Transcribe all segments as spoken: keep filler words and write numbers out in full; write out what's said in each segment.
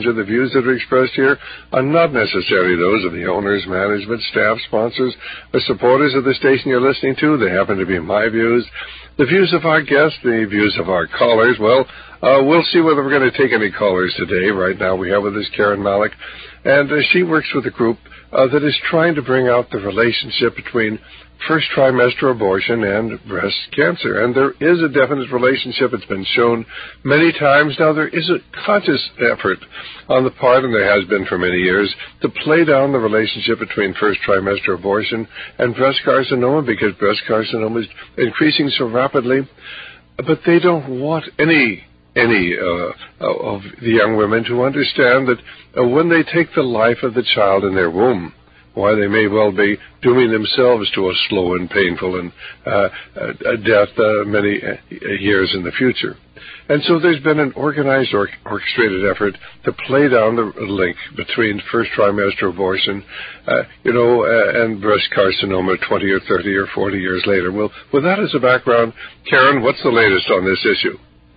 The views that are expressed here are not necessarily those of the owners, management, staff, sponsors, or supporters of the station you're listening to. They happen to be my views. The views of our guests, the views of our callers, well, uh, we'll see whether we're going to take any callers today. Right now we have with us Karen Malik, and uh, she works with a group uh, that is trying to bring out the relationship between first trimester abortion and breast cancer. And there is a definite relationship. It's been shown many times. Now, there is a conscious effort on the part, and there has been for many years, to play down the relationship between first trimester abortion and breast carcinoma, because breast carcinoma is increasing so rapidly. But they don't want any any uh, of the young women to understand that uh, when they take the life of the child in their womb, why they may well be dooming themselves to a slow and painful and uh, a death uh, many years in the future. And so there's been an organized, or orchestrated effort to play down the link between first trimester abortion, uh, you know, uh, and breast carcinoma twenty or thirty or forty years later. Well, with that as a background, Karen, what's the latest on this issue?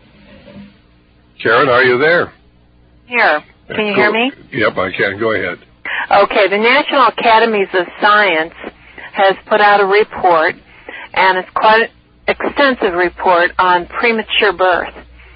Karen, are you there? Here. Can you Go, hear me? Yep, I can. Go ahead. Okay, the National Academies of Science has put out a report, and it's quite an extensive report on premature birth.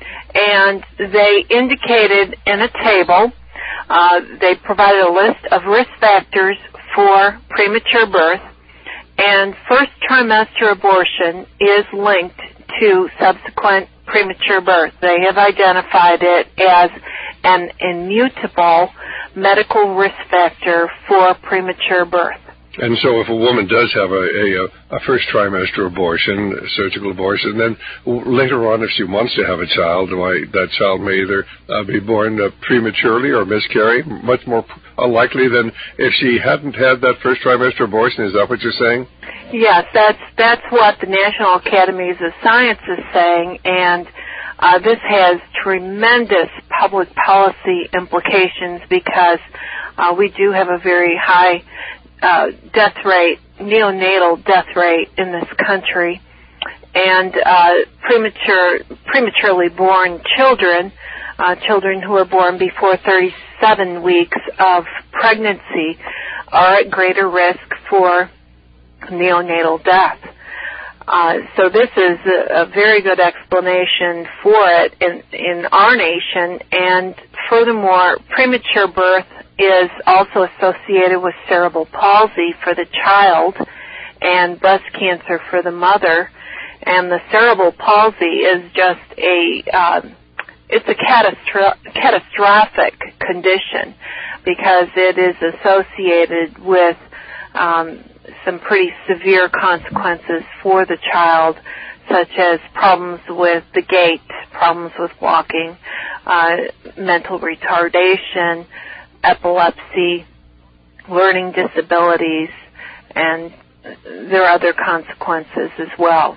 And they indicated in a table, uh, they provided a list of risk factors for premature birth, and first trimester abortion is linked to subsequent premature birth. They have identified it as an immutable medical risk factor for premature birth. And so if a woman does have a, a, a first trimester abortion, a surgical abortion, then later on if she wants to have a child, why that child may either uh, be born uh, prematurely or miscarry, much more likely than if she hadn't had that first trimester abortion. Is that what you're saying? Yes, that's, that's what the National Academies of Science is saying, and Uh, this has tremendous public policy implications because uh, we do have a very high uh, death rate, neonatal death rate in this country. And uh, premature, prematurely born children, uh, children who are born before thirty-seven weeks of pregnancy, are at greater risk for neonatal death. Uh, so this is a, a very good explanation for it in, in our nation, and furthermore, premature birth is also associated with cerebral palsy for the child and breast cancer for the mother, and the cerebral palsy is just a, uh, it's a catastro- catastrophic condition because it is associated with um, some pretty severe consequences for the child, such as problems with the gait, problems with walking, uh, mental retardation, epilepsy, learning disabilities, and there are other consequences as well.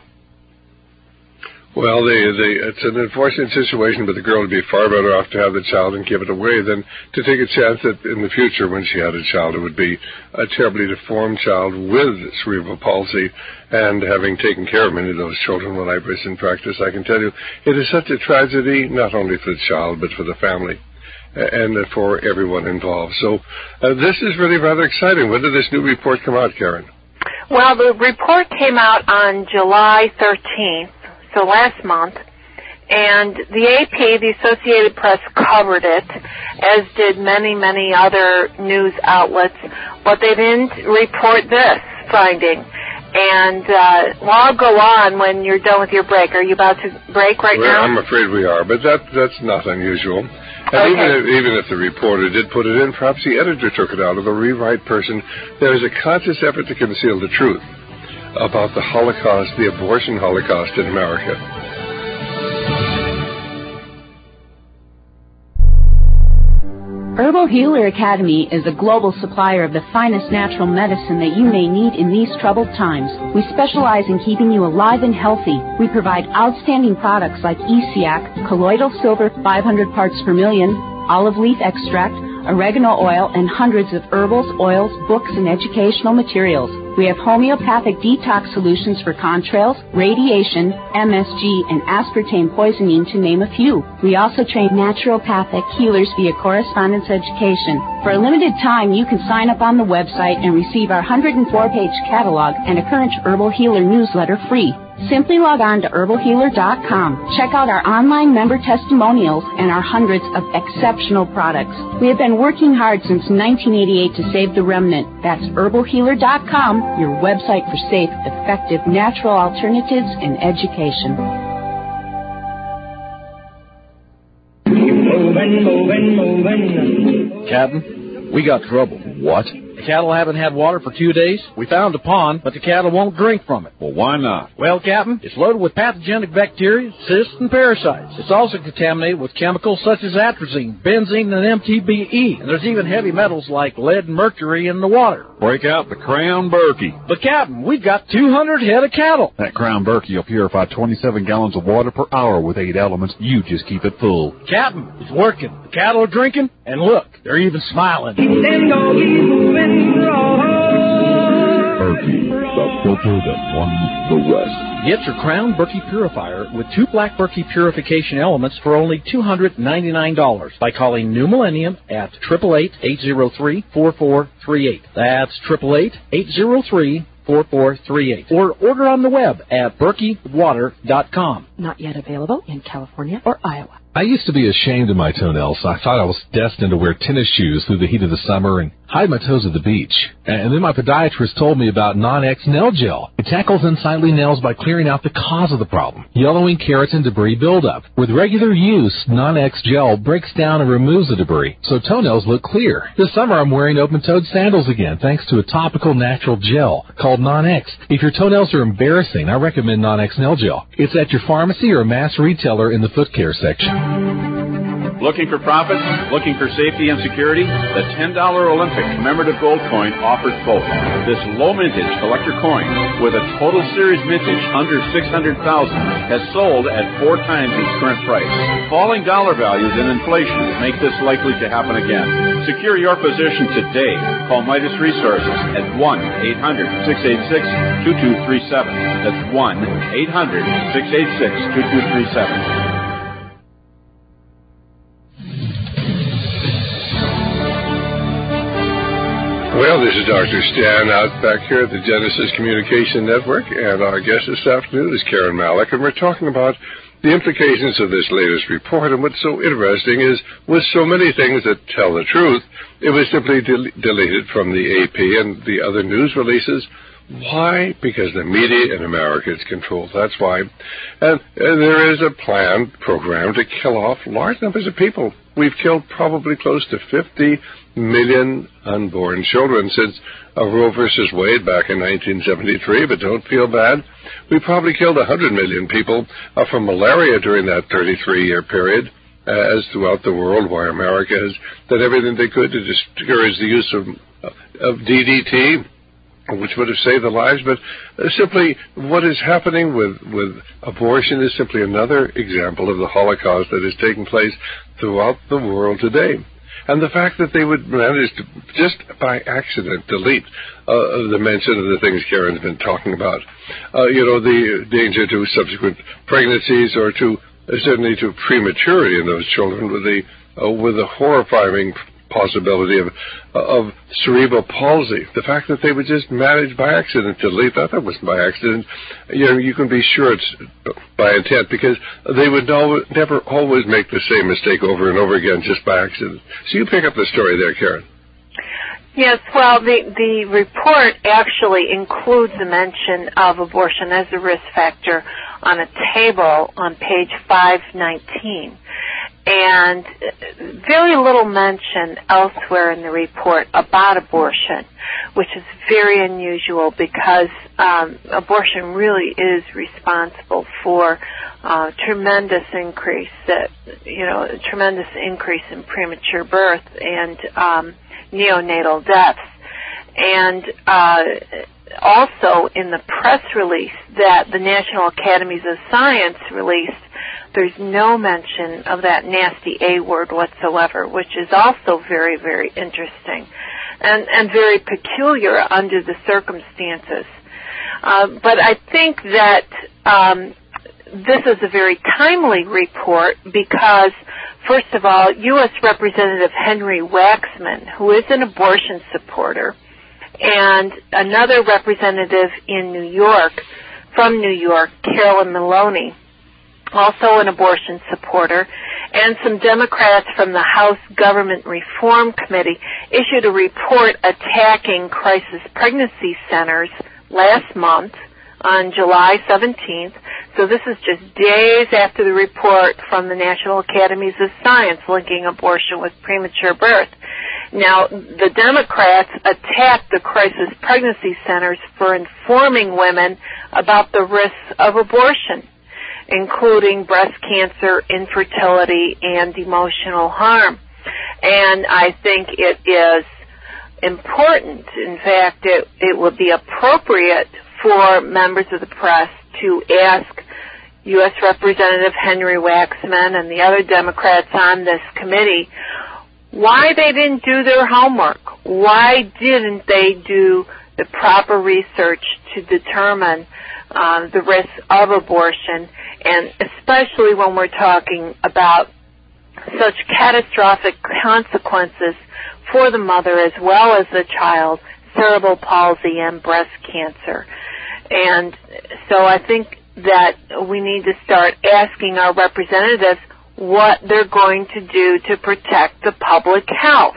Well, they, they, it's an unfortunate situation, but the girl would be far better off to have the child and give it away than to take a chance that in the future, when she had a child, it would be a terribly deformed child with cerebral palsy. And having taken care of many of those children when I was in practice, I can tell you it is such a tragedy, not only for the child, but for the family and for everyone involved. So uh, this is really rather exciting. When did this new report come out, Karen? Well, the report came out on July thirteenth. So last month, and the A P, the Associated Press, covered it, as did many, many other news outlets, but they didn't report this finding. And, uh, well, I'll go on when you're done with your break. Are you about to break right well, now? I'm afraid we are, but that that's not unusual. And okay. even, if, even if the reporter did put it in, perhaps the editor took it out of the rewrite person. There is a conscious effort to conceal the truth about the Holocaust, the abortion Holocaust in America. Herbal Healer Academy is a global supplier of the finest natural medicine that you may need in these troubled times. We specialize in keeping you alive and healthy. We provide outstanding products like E C A C, colloidal silver five hundred parts per million, olive leaf extract, oregano oil, and hundreds of herbals, oils, books, and educational materials. We have homeopathic detox solutions for contrails, radiation, M S G, and aspartame poisoning, to name a few. We also train naturopathic healers via correspondence education. For a limited time, you can sign up on the website and receive our one hundred four page catalog and a current Herbal Healer newsletter free. Simply log on to herbal healer dot com. Check out our online member testimonials and our hundreds of exceptional products. We have been working hard since nineteen eighty-eight to save the remnant. That's herbal healer dot com, your website for safe, effective, natural alternatives in education. Moving, moving, moving. Captain, we got trouble. What? The cattle haven't had water for two days. We found a pond, but the cattle won't drink from it. Well, why not? Well, Captain, it's loaded with pathogenic bacteria, cysts, and parasites. It's also contaminated with chemicals such as atrazine, benzene, and M T B E. And there's even heavy metals like lead and mercury in the water. Break out the Crown Berkey. But, Captain, we've got two hundred head of cattle. That Crown Berkey will purify twenty-seven gallons of water per hour with eight elements. You just keep it full. Captain, it's working. The cattle are drinking, and look, they're even smiling. Berkey, the filter that won the West. Get your Crown Berkey Purifier with two Black Berkey purification elements for only two hundred ninety-nine dollars by calling New Millennium at eight eight eight, eight oh three, four four three eight. That's eight eight eight, eight oh three, four four three eight. Or order on the web at berkey water dot com. Not yet available in California or Iowa. I used to be ashamed of my toenails. I thought I was destined to wear tennis shoes through the heat of the summer and hide my toes at the beach. And then my podiatrist told me about Non-X Nail Gel. It tackles unsightly nails by clearing out the cause of the problem, yellowing, keratin, debris buildup. With regular use, Non-X Gel breaks down and removes the debris, so toenails look clear. This summer I'm wearing open-toed sandals again, thanks to a topical natural gel called Non-X. If your toenails are embarrassing, I recommend Non-X Nail Gel. It's at your pharmacy or mass retailer in the foot care section. Looking for profits? Looking for safety and security? The ten dollar Olympic commemorative gold coin offers both. This low mintage collector coin with a total series mintage under six hundred thousand dollars has sold at four times its current price. Falling dollar values and inflation make this likely to happen again. Secure your position today. Call Midas Resources at one eight hundred, six eight six, two two three seven. That's one eight hundred, six eight six, two two three seven. Well, this is Doctor Stan out back here at the Genesis Communication Network, and our guest this afternoon is Karen Malik, and we're talking about the implications of this latest report. And what's so interesting is, with so many things that tell the truth, it was simply del- deleted from the A P and the other news releases. Why? Because the media in America is controlled. That's why. And, and there is a planned program to kill off large numbers of people. We've killed probably close to fifty million unborn children since uh, Roe versus Wade back in nineteen seventy-three, but don't feel bad. We probably killed one hundred million people uh, from malaria during that thirty-three year period, uh, as throughout the world, where America has done everything they could to discourage the use of, uh, of D D T, which would have saved the lives. But uh, simply what is happening with, with abortion is simply another example of the Holocaust that is taking place throughout the world today. And the fact that they would manage to, just by accident, delete uh, the mention of the things Karen's been talking about. Uh, you know, the danger to subsequent pregnancies or to, uh, certainly to prematurity in those children with the, uh, with the horrifying possibility of of cerebral palsy. The fact that they would just manage by accident to delete that, that wasn't by accident. You know, you can be sure it's by intent, because they would no, never always make the same mistake over and over again just by accident. So you pick up the story there, Karen. Yes, well, the, the report actually includes a mention of abortion as a risk factor on a table on page five nineteen. And very little mention elsewhere in the report about abortion, which is very unusual because um, abortion really is responsible for uh, tremendous increase, that you know, a tremendous increase in premature birth and um, neonatal deaths. And uh, also in the press release that the National Academies of Science released there's no mention of that nasty A word whatsoever, which is also very, very interesting and, and very peculiar under the circumstances. Uh, but I think that um, this is a very timely report because, first of all, U S Representative Henry Waxman, who is an abortion supporter, and another representative in New York, from New York, Carolyn Maloney, also an abortion supporter, and some Democrats from the House Government Reform Committee issued a report attacking crisis pregnancy centers last month on July seventeenth. So this is just days after the report from the National Academies of Science linking abortion with premature birth. Now, the Democrats attacked the crisis pregnancy centers for informing women about the risks of abortion, including breast cancer, infertility, and emotional harm. And I think it is important, in fact, it, it would be appropriate for members of the press to ask U S Representative Henry Waxman and the other Democrats on this committee why they didn't do their homework. Why didn't they do the proper research to determine uh, the risks of abortion, and especially when we're talking about such catastrophic consequences for the mother as well as the child, cerebral palsy and breast cancer. And so I think that we need to start asking our representatives what they're going to do to protect the public health.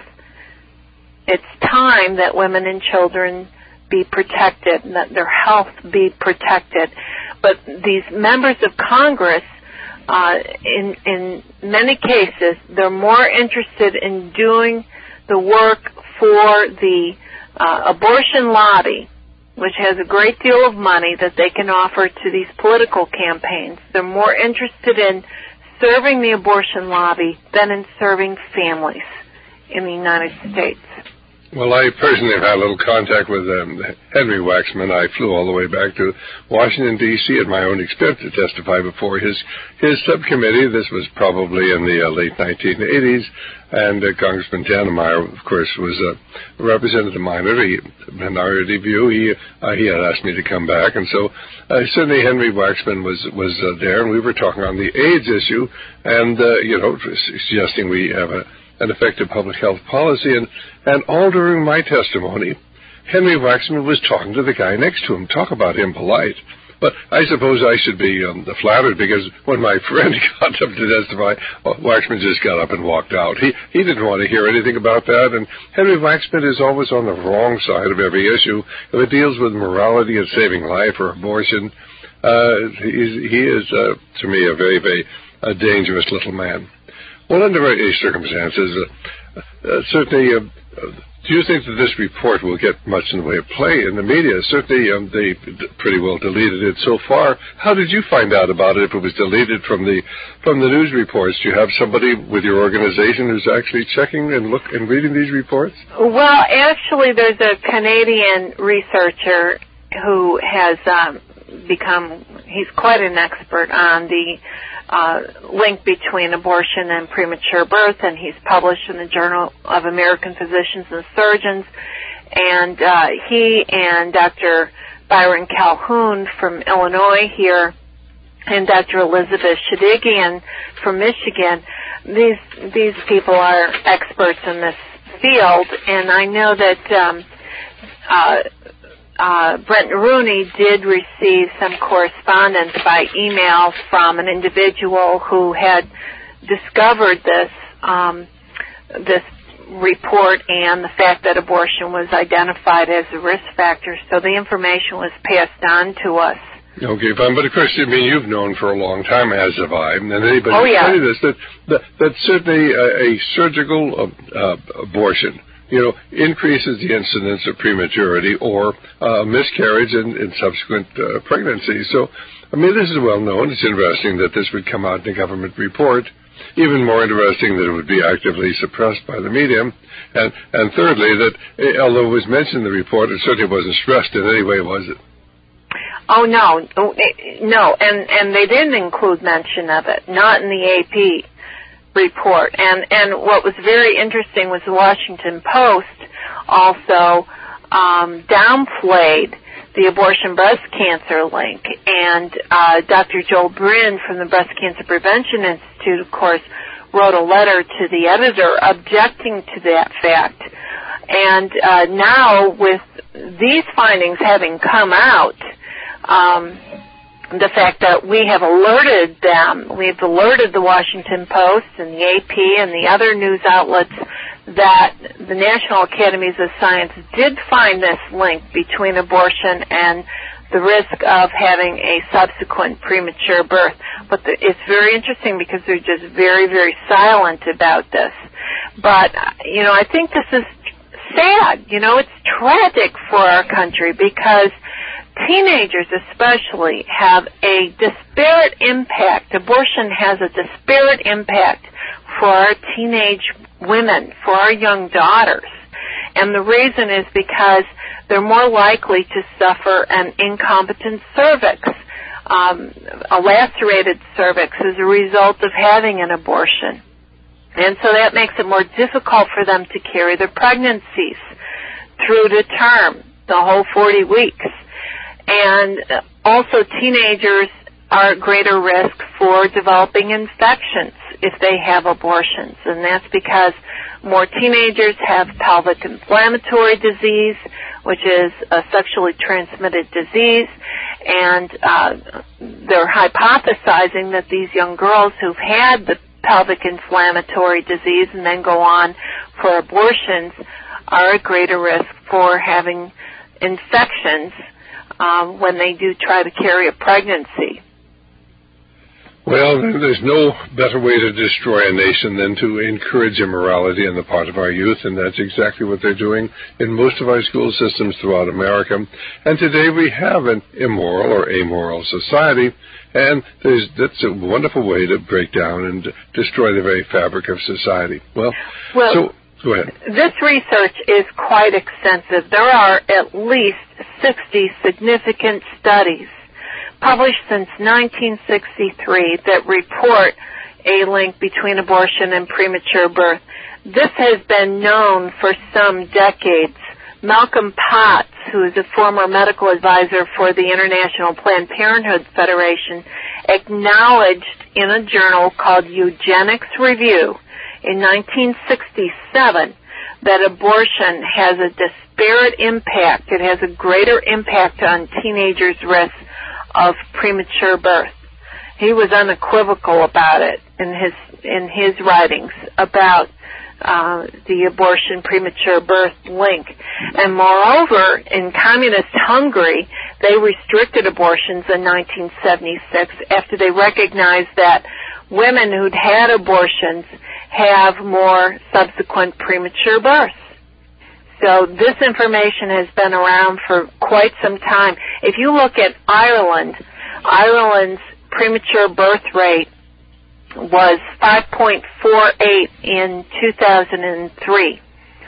It's time that women and children be protected and that their health be protected. But these members of Congress, uh, in, in many cases, they're more interested in doing the work for the uh, abortion lobby, which has a great deal of money that they can offer to these political campaigns. They're more interested in serving the abortion lobby than in serving families in the United States. Well, I personally have had a little contact with um, Henry Waxman. I flew all the way back to Washington, D C at my own expense to testify before his his subcommittee. This was probably in the uh, late nineteen eighties, and uh, Congressman Tannemeyer, of course, was a representative minority, minority view. He uh, he had asked me to come back, and so uh, certainly Henry Waxman was was uh, there, and we were talking on the AIDS issue, and uh, you know, suggesting we have a an effective public health policy, and, and all during my testimony, Henry Waxman was talking to the guy next to him. Talk about impolite. But I suppose I should be um, flattered, because when my friend got up to testify, well, Waxman just got up and walked out. He he didn't want to hear anything about that, and Henry Waxman is always on the wrong side of every issue. If it deals with morality and saving life or abortion, uh, he, he is, uh, to me, a very, very uh, dangerous little man. Well, under any circumstances, uh, uh, certainly, uh, uh, do you think that this report will get much in the way of play in the media? Certainly, um, they d- pretty well deleted it so far. How did you find out about it if it was deleted from the from the news reports? Do you have somebody with your organization who's actually checking and look and reading these reports? Well, actually, there's a Canadian researcher who has um, become, he's quite an expert on the Uh, link between abortion and premature birth, and he's published in the Journal of American Physicians and Surgeons. And uh, he and Doctor Byron Calhoun from Illinois here, and Doctor Elizabeth Shadigian from Michigan, these these people are experts in this field, and I know that um, uh, Uh, Brent Rooney did receive some correspondence by email from an individual who had discovered this um, this report and the fact that abortion was identified as a risk factor. So the information was passed on to us. Okay, fine. But of course, I mean, you've known for a long time, as have I, and anybody oh, yeah. study this, that, that, that certainly a, a surgical uh, uh, abortion, you know, increases the incidence of prematurity or uh, miscarriage and, and subsequent uh, pregnancy. So, I mean, this is well known. It's interesting that this would come out in a government report. Even more interesting that it would be actively suppressed by the media. And, and thirdly, that although it was mentioned in the report, it certainly wasn't stressed in any way, was it? Oh, no, no, and, and they didn't include mention of it, not in the A P report. And, and what was very interesting was the Washington Post also um, downplayed the abortion breast cancer link. And uh, Doctor Joel Brin from the Breast Cancer Prevention Institute, of course, wrote a letter to the editor objecting to that fact. And uh, now with these findings having come out, Um, the fact that we have alerted them, we've alerted the Washington Post and the A P and the other news outlets that the National Academies of Science did find this link between abortion and the risk of having a subsequent premature birth. But the, it's very interesting because they're just very, very silent about this. But, you know, I think this is sad. You know, it's tragic for our country because teenagers especially have a disparate impact. Abortion has a disparate impact for our teenage women, for our young daughters. And the reason is because they're more likely to suffer an incompetent cervix, um, a lacerated cervix as a result of having an abortion. And so that makes it more difficult for them to carry their pregnancies through to term, the whole forty weeks. And also teenagers are at greater risk for developing infections if they have abortions. And that's because more teenagers have pelvic inflammatory disease, which is a sexually transmitted disease. And uh, they're hypothesizing that these young girls who've had the pelvic inflammatory disease and then go on for abortions are at greater risk for having infections Um, when they do try to carry a pregnancy. Well, there's no better way to destroy a nation than to encourage immorality on the part of our youth, and that's exactly what they're doing in most of our school systems throughout America. And today we have an immoral or amoral society, and there's, that's a wonderful way to break down and destroy the very fabric of society. Well, well so... Go ahead. This research is quite extensive. There are at least sixty significant studies published since nineteen sixty-three that report a link between abortion and premature birth. This has been known for some decades. Malcolm Potts, who is a former medical advisor for the International Planned Parenthood Federation, acknowledged in a journal called Eugenics Review in nineteen sixty-seven that abortion has a disparate impact. It has a greater impact on teenagers' risk of premature birth. He was unequivocal about it in his in his writings about uh, the abortion premature birth link. And moreover, in communist Hungary, they restricted abortions in nineteen seventy-six after they recognized that women who'd had abortions have more subsequent premature births. So this information has been around for quite some time. If you look at Ireland, Ireland's premature birth rate was five point four eight in two thousand three.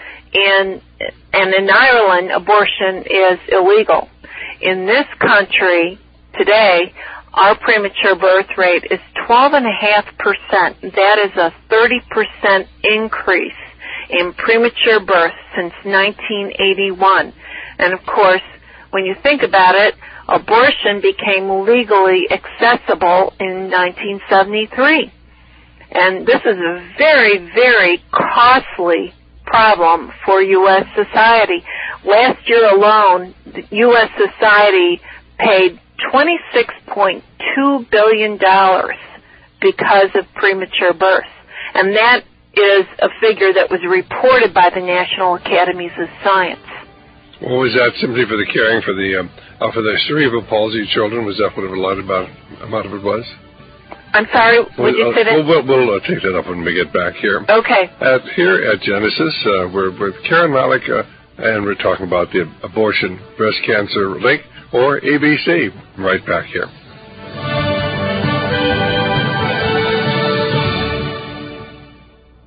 In, and in Ireland, abortion is illegal. In this country today, our premature birth rate is twelve point five percent. That is a thirty percent increase in premature birth since nineteen eighty-one. And of course, when you think about it, abortion became legally accessible in nineteen seventy-three. And this is a very, very costly problem for U S society. Last year alone, the U S society paid twenty-six point two billion dollars because of premature birth. And that is a figure that was reported by the National Academies of Science. Well, was that simply for the caring for the um, uh, for the cerebral palsy children? Was that what a lot about amount of it was? I'm sorry, would we'll, you say that? We'll, we'll, we'll uh, take that up when we get back here. Okay. At, here at Genesis, uh, we're with Karen Malik, uh, and we're talking about the abortion breast cancer link, or A B C. Right back here.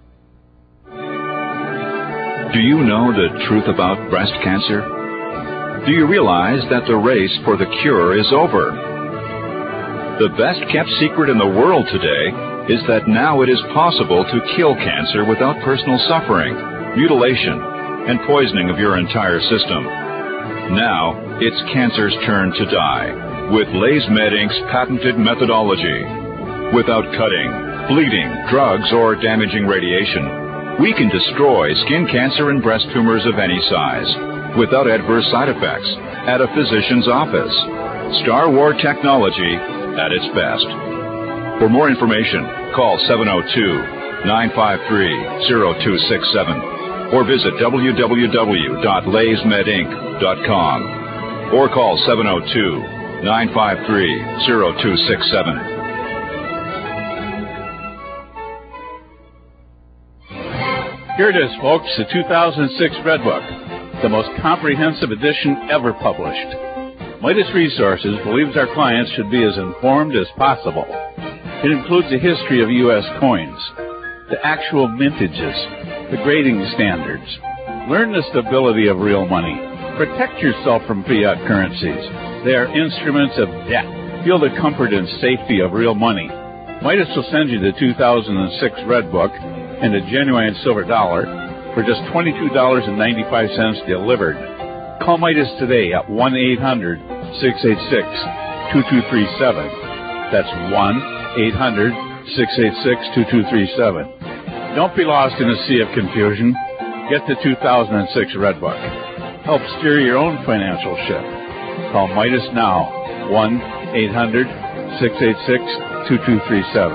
Do you know the truth about breast cancer? Do you realize that the race for the cure is over? The best-kept secret in the world today is that now it is possible to kill cancer without personal suffering, mutilation, and poisoning of your entire system. Now, it's cancer's turn to die with LaysMed Incorporated's patented methodology. Without cutting, bleeding, drugs, or damaging radiation, we can destroy skin cancer and breast tumors of any size without adverse side effects at a physician's office. Star War technology at its best. For more information, call seven oh two, nine five three, oh two six seven or visit w w w dot lays med inc dot com or call seven oh two, nine five three, oh two six seven. Here it is, folks, the two thousand six Red Book, the most comprehensive edition ever published. Midas Resources believes our clients should be as informed as possible. It includes a history of U S coins, the actual mintages, the grading standards. Learn the stability of real money. Protect yourself from fiat currencies. They are instruments of debt. Feel the comfort and safety of real money. Midas will send you the two thousand six Red Book and a genuine silver dollar for just twenty-two dollars and ninety-five cents delivered. Call Midas today at one eight hundred, six eight six, two two three seven. That's one eight hundred, six eight six, two two three seven. Don't be lost in a sea of confusion. Get the two thousand six Red Book. Help steer your own financial ship. Call Midas now, one eight hundred, six eight six, two two three seven.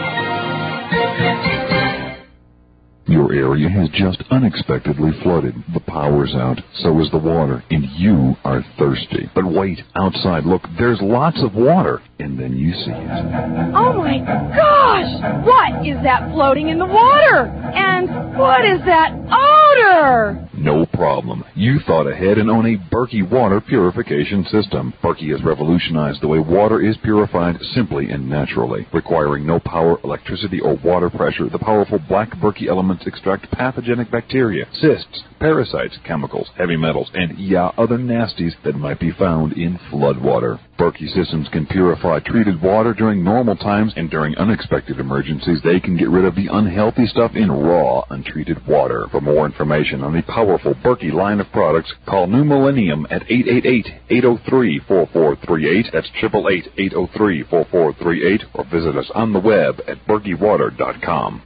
Your area has just unexpectedly flooded. The power's out, so is the water, and you are thirsty. But wait, outside, look, there's lots of water. And then you see it. Oh my gosh! What is that floating in the water? And what is that odor? No problem. You thought ahead and own a Berkey water purification system. Berkey has revolutionized the way water is purified simply and naturally. Requiring no power, electricity, or water pressure, the powerful black Berkey elements extract pathogenic bacteria, cysts, parasites, chemicals, heavy metals, and yeah, other nasties that might be found in floodwater. Berkey systems can purify treated water during normal times, and during unexpected emergencies, they can get rid of the unhealthy stuff in raw, untreated water. For more information on the powerful Berkey line of products, call New Millennium at eight eight eight, eight oh three, four four three eight. That's eight eight eight, eight oh three, four four three eight, or visit us on the web at berkey water dot com.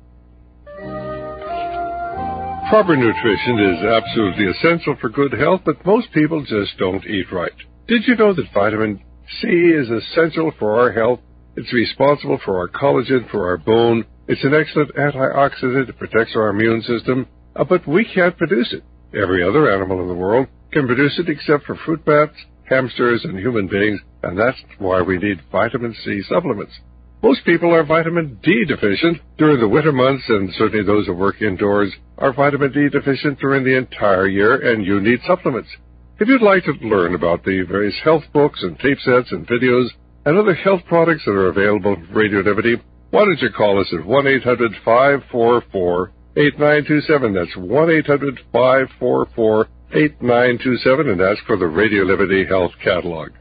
Proper nutrition is absolutely essential for good health, but most people just don't eat right. Did you know that vitamin C is essential for our health? It's responsible for our collagen, for our bone. It's an excellent antioxidant. It protects our immune system, uh, but we can't produce it. Every other animal in the world can produce it except for fruit bats, hamsters, and human beings, and that's why we need vitamin C supplements. Most people are vitamin D deficient during the winter months, and certainly those who work indoors are vitamin D deficient during the entire year, and you need supplements. If you'd like to learn about the various health books and tape sets and videos and other health products that are available from Radio Liberty, why don't you call us at one eight hundred, five four four, eight nine two seven. That's one eight hundred, five four four, eight nine two seven, and ask for the Radio Liberty Health Catalog.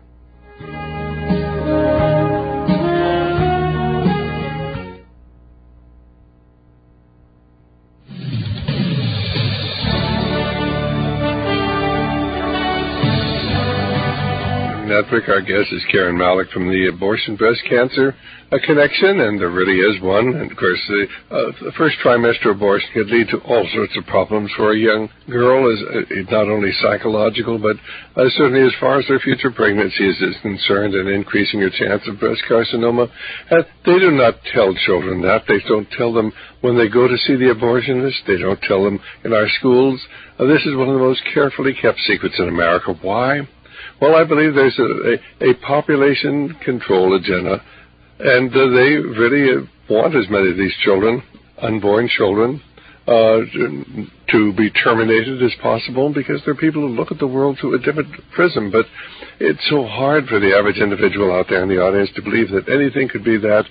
Network. Our guest is Karen Malik from the Abortion Breast Cancer a Connection, and there really is one. And, of course, the, uh, the first trimester abortion can lead to all sorts of problems for a young girl, as uh, not only psychological, but uh, certainly as far as their future pregnancy is, is concerned, and increasing your chance of breast carcinoma. And they do not tell children that. They don't tell them when they go to see the abortionist. They don't tell them in our schools. Uh, this is one of the most carefully kept secrets in America. Why? Well, I believe there's a, a, a population control agenda, and uh, they really uh, want as many of these children, unborn children, uh, to, to be terminated as possible, because there are people who look at the world through a different prism. But it's so hard for the average individual out there in the audience to believe that anything could be that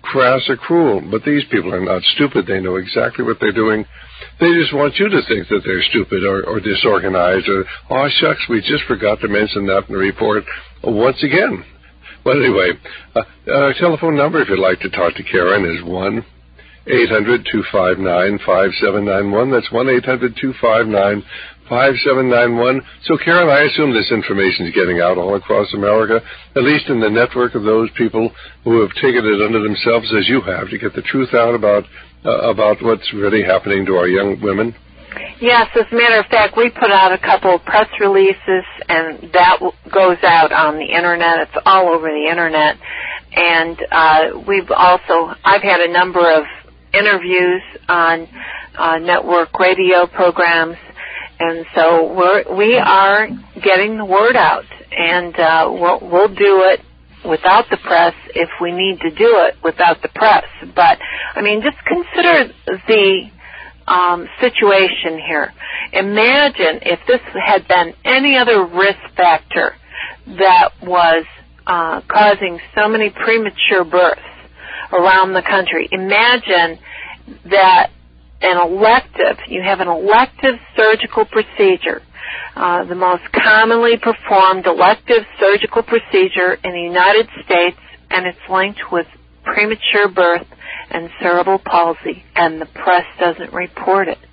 crass or cruel. But these people are not stupid. They know exactly what they're doing. They just want you to think that they're stupid or, or disorganized or, oh, shucks, we just forgot to mention that in the report once again. Well, anyway, uh, our telephone number, if you'd like to talk to Karen, is one eight hundred two five nine five seven nine one. That's one eight hundred two five nine five seven nine one. So, Karen, I assume this information is getting out all across America, at least in the network of those people who have taken it unto themselves, as you have, to get the truth out about uh, about what's really happening to our young women. Yes, as a matter of fact, we put out a couple of press releases, and that goes out on the Internet. It's all over the Internet. And uh, we've also, I've had a number of interviews on uh, network radio programs, and so we're, we are getting the word out, and uh, we'll, we'll do it without the press if we need to do it without the press. But, I mean, just consider the Um, situation here. Imagine if this had been any other risk factor that was uh, causing so many premature births around the country. Imagine that an elective, you have an elective surgical procedure, uh, the most commonly performed elective surgical procedure in the United States, and it's linked with premature birth and cerebral palsy, and the press doesn't report it.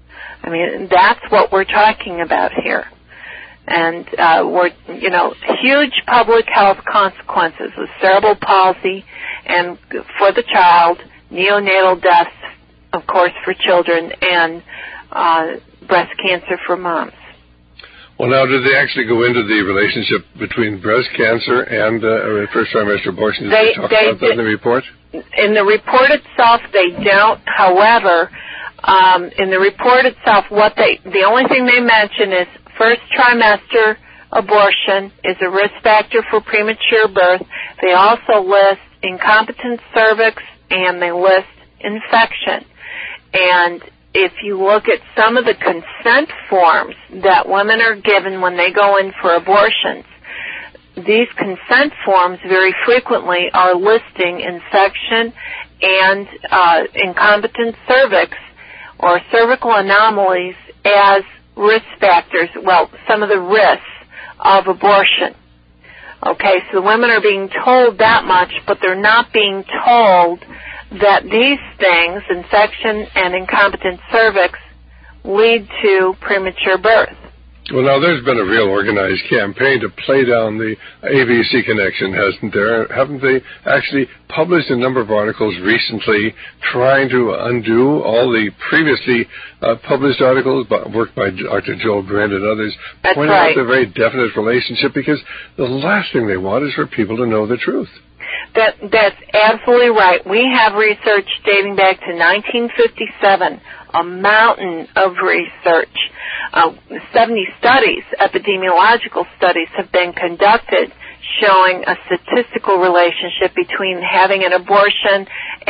I mean, that's what we're talking about here. And uh, we're, you know, huge public health consequences with cerebral palsy and for the child, neonatal deaths, of course, for children, and uh, breast cancer for moms. Well, now, did they actually go into the relationship between breast cancer and uh, first trimester abortion? Did they, they talk they about that in the report? In the report itself, they don't. However, um, in the report itself, what they the only thing they mention is first trimester abortion is a risk factor for premature birth. They also list incompetent cervix, and they list infection. And if you look at some of the consent forms that women are given when they go in for abortions, these consent forms very frequently are listing infection and uh, incompetent cervix or cervical anomalies as risk factors, well, some of the risks of abortion. Okay, so women are being told that much, but they're not being told that these things, infection and incompetent cervix, lead to premature birth. Well, now, there's been a real organized campaign to play down the A B C connection, hasn't there? Haven't they actually published a number of articles recently trying to undo all the previously uh, published articles by, worked by Doctor Joel Grant and others, That's pointing right. out the very definite relationship, because the last thing they want is for people to know the truth. That, that's absolutely right. We have research dating back to nineteen fifty-seven, a mountain of research. Uh, seventy studies, epidemiological studies, have been conducted showing a statistical relationship between having an abortion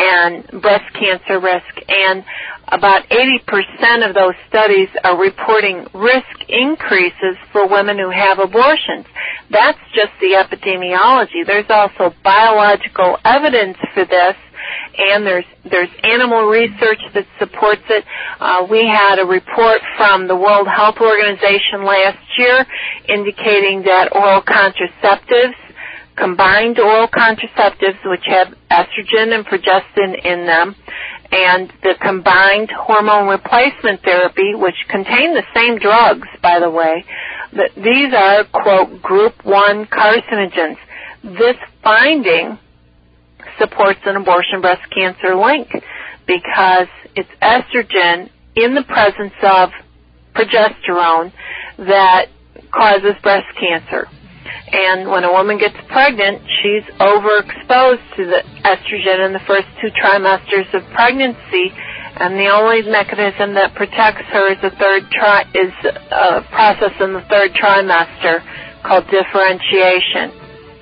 and breast cancer risk. And about eighty percent of those studies are reporting risk increases for women who have abortions. That's just the epidemiology. There's also biological evidence for this, and there's there's animal research that supports it. Uh, we had a report from the World Health Organization last year indicating that oral contraceptives, combined oral contraceptives, which have estrogen and progestin in them, and the combined hormone replacement therapy, which contain the same drugs, by the way, that these are, quote, group one carcinogens. This finding supports an abortion breast cancer link because it's estrogen in the presence of progesterone that causes breast cancer. And when a woman gets pregnant, she's overexposed to the estrogen in the first two trimesters of pregnancy, and the only mechanism that protects her is a third tri- is a process in the third trimester called differentiation.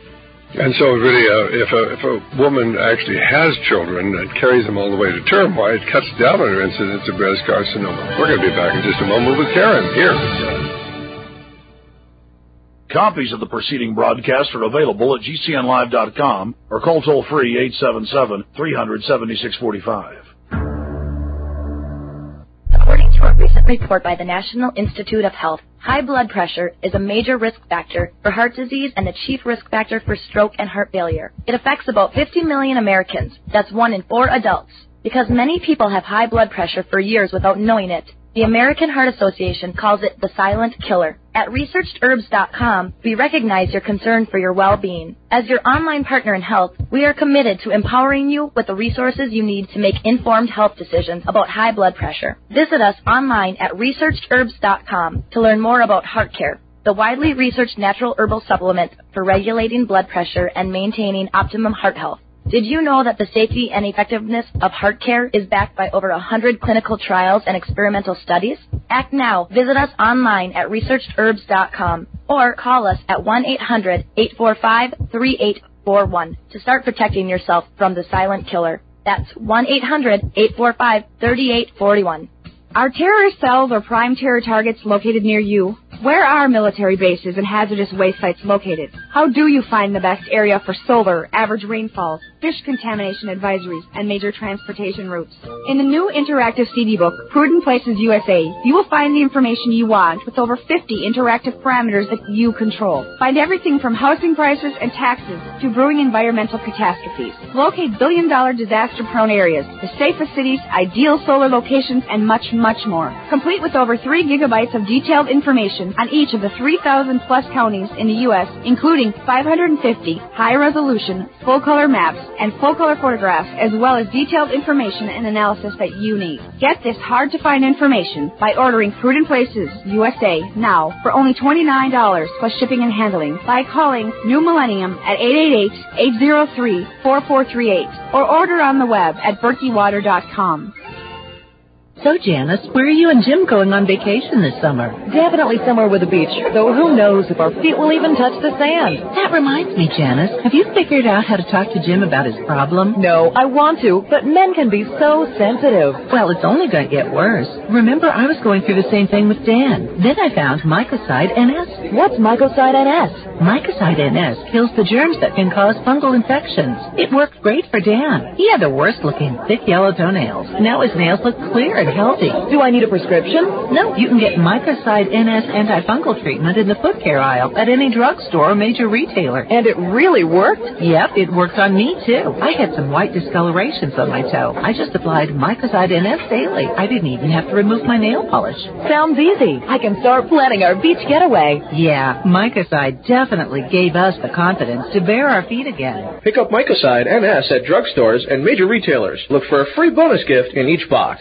And so, really, uh, if, a, if a woman actually has children and carries them all the way to term, why, it cuts down on her incidence of breast carcinoma. We're going to be back in just a moment with Karen here. Copies of the preceding broadcast are available at G C N live dot com or call toll-free eight seven seven, three hundred, seventy-six forty-five. According to a recent report by the National Institute of Health, high blood pressure is a major risk factor for heart disease and the chief risk factor for stroke and heart failure. It affects about fifty million Americans. That's one in four adults. Because many people have high blood pressure for years without knowing it, the American Heart Association calls it the silent killer. At researched herbs dot com, we recognize your concern for your well-being. As your online partner in health, we are committed to empowering you with the resources you need to make informed health decisions about high blood pressure. Visit us online at researched herbs dot com to learn more about Heart Care, the widely researched natural herbal supplement for regulating blood pressure and maintaining optimum heart health. Did you know that the safety and effectiveness of Heart Care is backed by over one hundred clinical trials and experimental studies? Act now. Visit us online at researched herbs dot com or call us at one eight hundred, eight four five, three eight four one to start protecting yourself from the silent killer. That's one eight hundred, eight four five, three eight four one. Are terrorist cells or prime terror targets located near you? Where are military bases and hazardous waste sites located? How do you find the best area for solar, average rainfalls, fish contamination advisories, and major transportation routes? In the new interactive C D book, Prudent Places U S A, you will find the information you want with over fifty interactive parameters that you control. Find everything from housing prices and taxes to brewing environmental catastrophes. Locate billion-dollar disaster-prone areas, the safest cities, ideal solar locations, and much, much more. Complete with over three gigabytes of detailed information on each of the three thousand plus counties in the U S, including five hundred fifty high-resolution, full-color maps and full-color photographs, as well as detailed information and analysis that you need. Get this hard-to-find information by ordering Prudent Places U S A now for only twenty-nine dollars plus shipping and handling by calling New Millennium at eight eight eight, eight zero three, four four three eight or order on the web at berkey water dot com. So, Janice, where are you and Jim going on vacation this summer? Definitely somewhere with a beach, though who knows if our feet will even touch the sand. That reminds me, Janice, have you figured out how to talk to Jim about his problem? No, I want to, but men can be so sensitive. Well, it's only going to get worse. Remember, I was going through the same thing with Dan. Then I found Mycoside N S. What's Mycoside N S? Mycoside N S kills the germs that can cause fungal infections. It worked great for Dan. He had the worst-looking, thick yellow toenails. Now his nails look clear and healthy. Do I need a prescription? No, you can get Mycoside N S antifungal treatment in the foot care aisle at any drugstore or major retailer. And it really worked? Yep, it worked on me too. I had some white discolorations on my toe. I just applied Mycoside N S daily. I didn't even have to remove my nail polish. Sounds easy. I can start planning our beach getaway. Yeah, Mycoside definitely gave us the confidence to bare our feet again. Pick up Mycoside N S at drugstores and major retailers. Look for a free bonus gift in each box.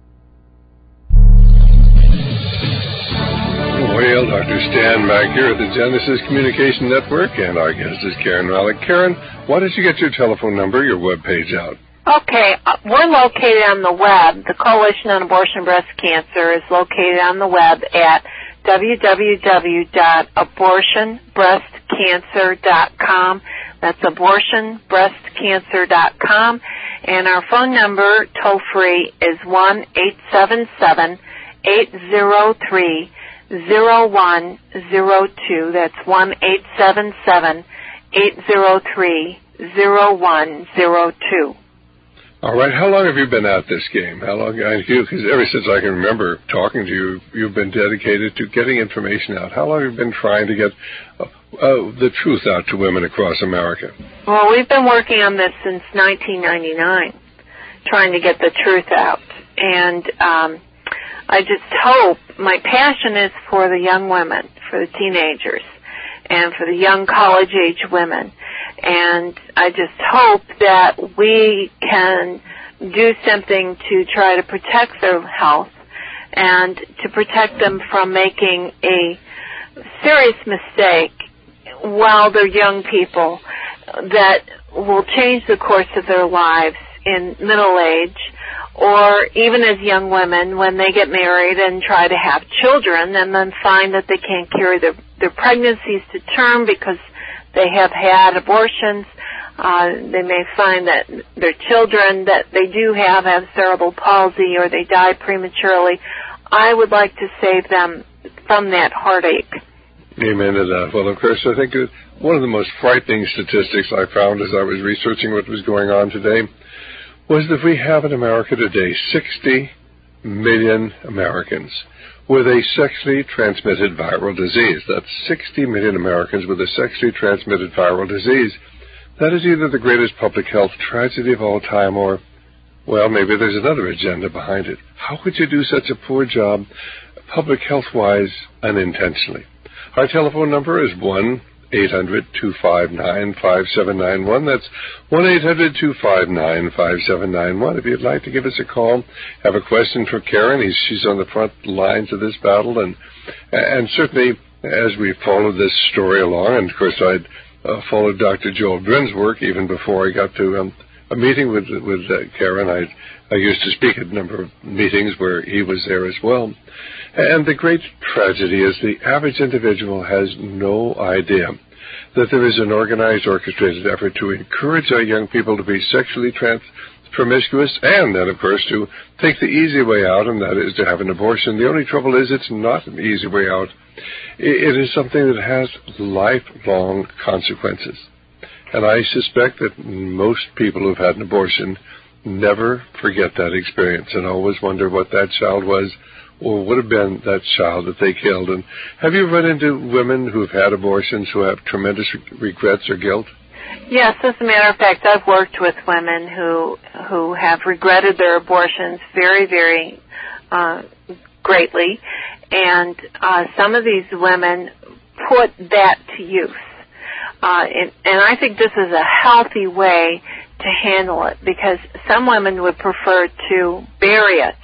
Well, Doctor Stan back here at the Genesis Communication Network, and our guest is Karen Malik. Karen, why don't you get your telephone number, your web page out? Okay, uh, we're located on the web. The Coalition on Abortion Breast Cancer is located on the web at w w w dot abortion breast cancer dot com. That's abortion breast cancer dot com. And our phone number, toll-free, is one eight seven seven, eight zero three, zero one zero two. That's one eight seven seven, eight zero three, zero one zero two. All right. How long have you been at this game? How long? Because ever since I can remember talking to you, you've been dedicated to getting information out. How long have you been trying to get uh, uh, the truth out to women across America? Well, we've been working on this since nineteen ninety-nine, trying to get the truth out. And um, I just hope, my passion is for the young women, for the teenagers, and for the young college-age women. And I just hope that we can do something to try to protect their health and to protect them from making a serious mistake while they're young people that will change the course of their lives in middle age, or even as young women when they get married and try to have children and then find that they can't carry their, their pregnancies to term because they have had abortions. Uh, they may find that their children that they do have have cerebral palsy or they die prematurely. I would like to save them from that heartache. Amen to that. Well, of course, I think one of the most frightening statistics I found as I was researching what was going on today was that we have in America today sixty million Americans with a sexually transmitted viral disease. That's sixty million Americans with a sexually transmitted viral disease. That is either the greatest public health tragedy of all time or, well, maybe there's another agenda behind it. How could you do such a poor job, public health-wise, unintentionally? Our telephone number is one eight hundred two five nine five seven nine one. That's one eight hundred two five nine five seven nine one. If you'd like to give us a call, have a question for Karen, he's, she's on the front lines of this battle. And, and certainly, as we follow this story along, and of course I'd uh, followed Doctor Joel Grin's work even before I got to um, a meeting with with uh, Karen. I I used to speak at a number of meetings where he was there as well. And the great tragedy is the average individual has no idea that there is an organized, orchestrated effort to encourage our young people to be sexually trans- promiscuous and then, of course, to take the easy way out, and that is to have an abortion. The only trouble is it's not an easy way out. It is something that has lifelong consequences. And I suspect that most people who've had an abortion never forget that experience and always wonder what that child was or would have been that child that they killed. And have you run into women who've had abortions who have tremendous regrets or guilt? Yes, as a matter of fact, I've worked with women who who have regretted their abortions very, very uh, greatly, and uh, some of these women put that to use. Uh, and, and I think this is a healthy way to handle it, because some women would prefer to bury it,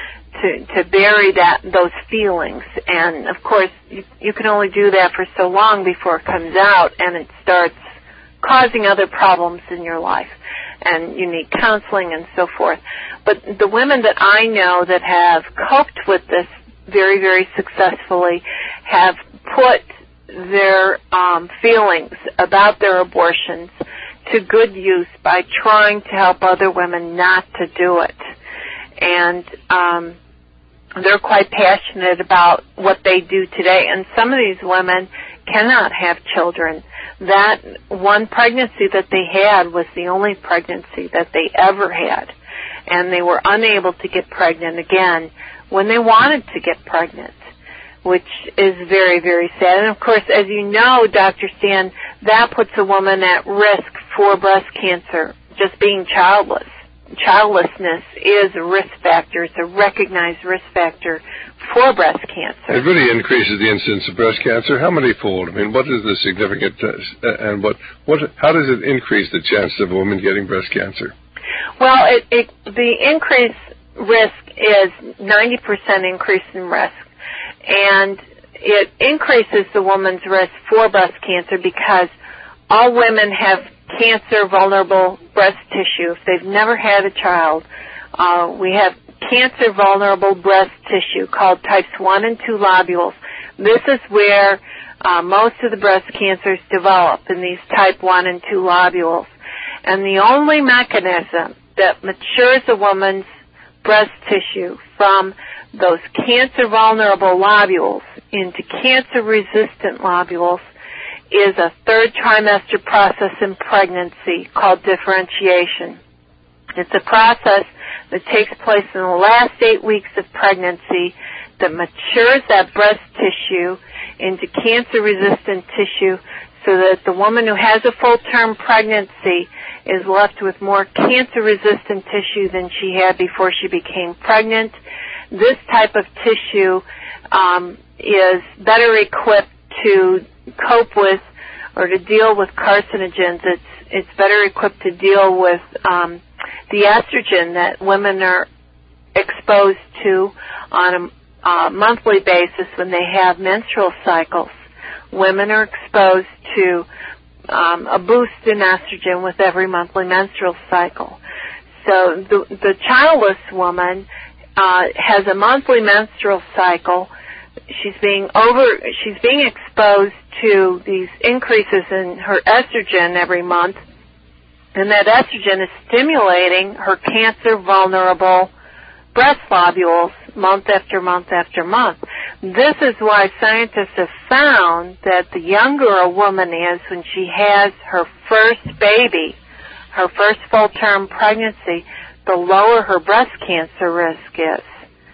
to to bury that those feelings. And of course, you, you can only do that for so long before it comes out and it starts causing other problems in your life, and you need counseling and so forth. But the women that I know that have coped with this very, very successfully have put their um, feelings about their abortions to good use by trying to help other women not to do it. And um, they're quite passionate about what they do today. And some of these women cannot have children. That one pregnancy that they had was the only pregnancy that they ever had. And they were unable to get pregnant again when they wanted to get pregnant, which is very, very sad. And, of course, as you know, Doctor Stan, that puts a woman at risk for breast cancer, just being childless. Childlessness is a risk factor. It's a recognized risk factor for breast cancer. It really increases the incidence of breast cancer. How many fold? I mean, what is the significant, uh, and what, what, how does it increase the chance of a woman getting breast cancer? Well, it, it, the increase risk is ninety percent increase in risk. And it increases the woman's risk for breast cancer because all women have cancer-vulnerable breast tissue. If they've never had a child, uh, we have cancer-vulnerable breast tissue called types one and two lobules. This is where uh, most of the breast cancers develop, in these type one and two lobules. And the only mechanism that matures a woman's breast tissue from those cancer-vulnerable lobules into cancer-resistant lobules is a third trimester process in pregnancy called differentiation. It's a process that takes place in the last eight weeks of pregnancy that matures that breast tissue into cancer-resistant tissue so that the woman who has a full-term pregnancy is left with more cancer-resistant tissue than she had before she became pregnant. This type of tissue um, is better equipped to cope with or to deal with carcinogens. It's it's better equipped to deal with um, the estrogen that women are exposed to on a uh, monthly basis when they have menstrual cycles. Women are exposed to um, a boost in estrogen with every monthly menstrual cycle. So the, the childless woman uh, has a monthly menstrual cycle. She's being over. She's being exposed to these increases in her estrogen every month, and that estrogen is stimulating her cancer-vulnerable breast lobules month after month after month. This is why scientists have found that the younger a woman is when she has her first baby, her first full-term pregnancy, the lower her breast cancer risk is.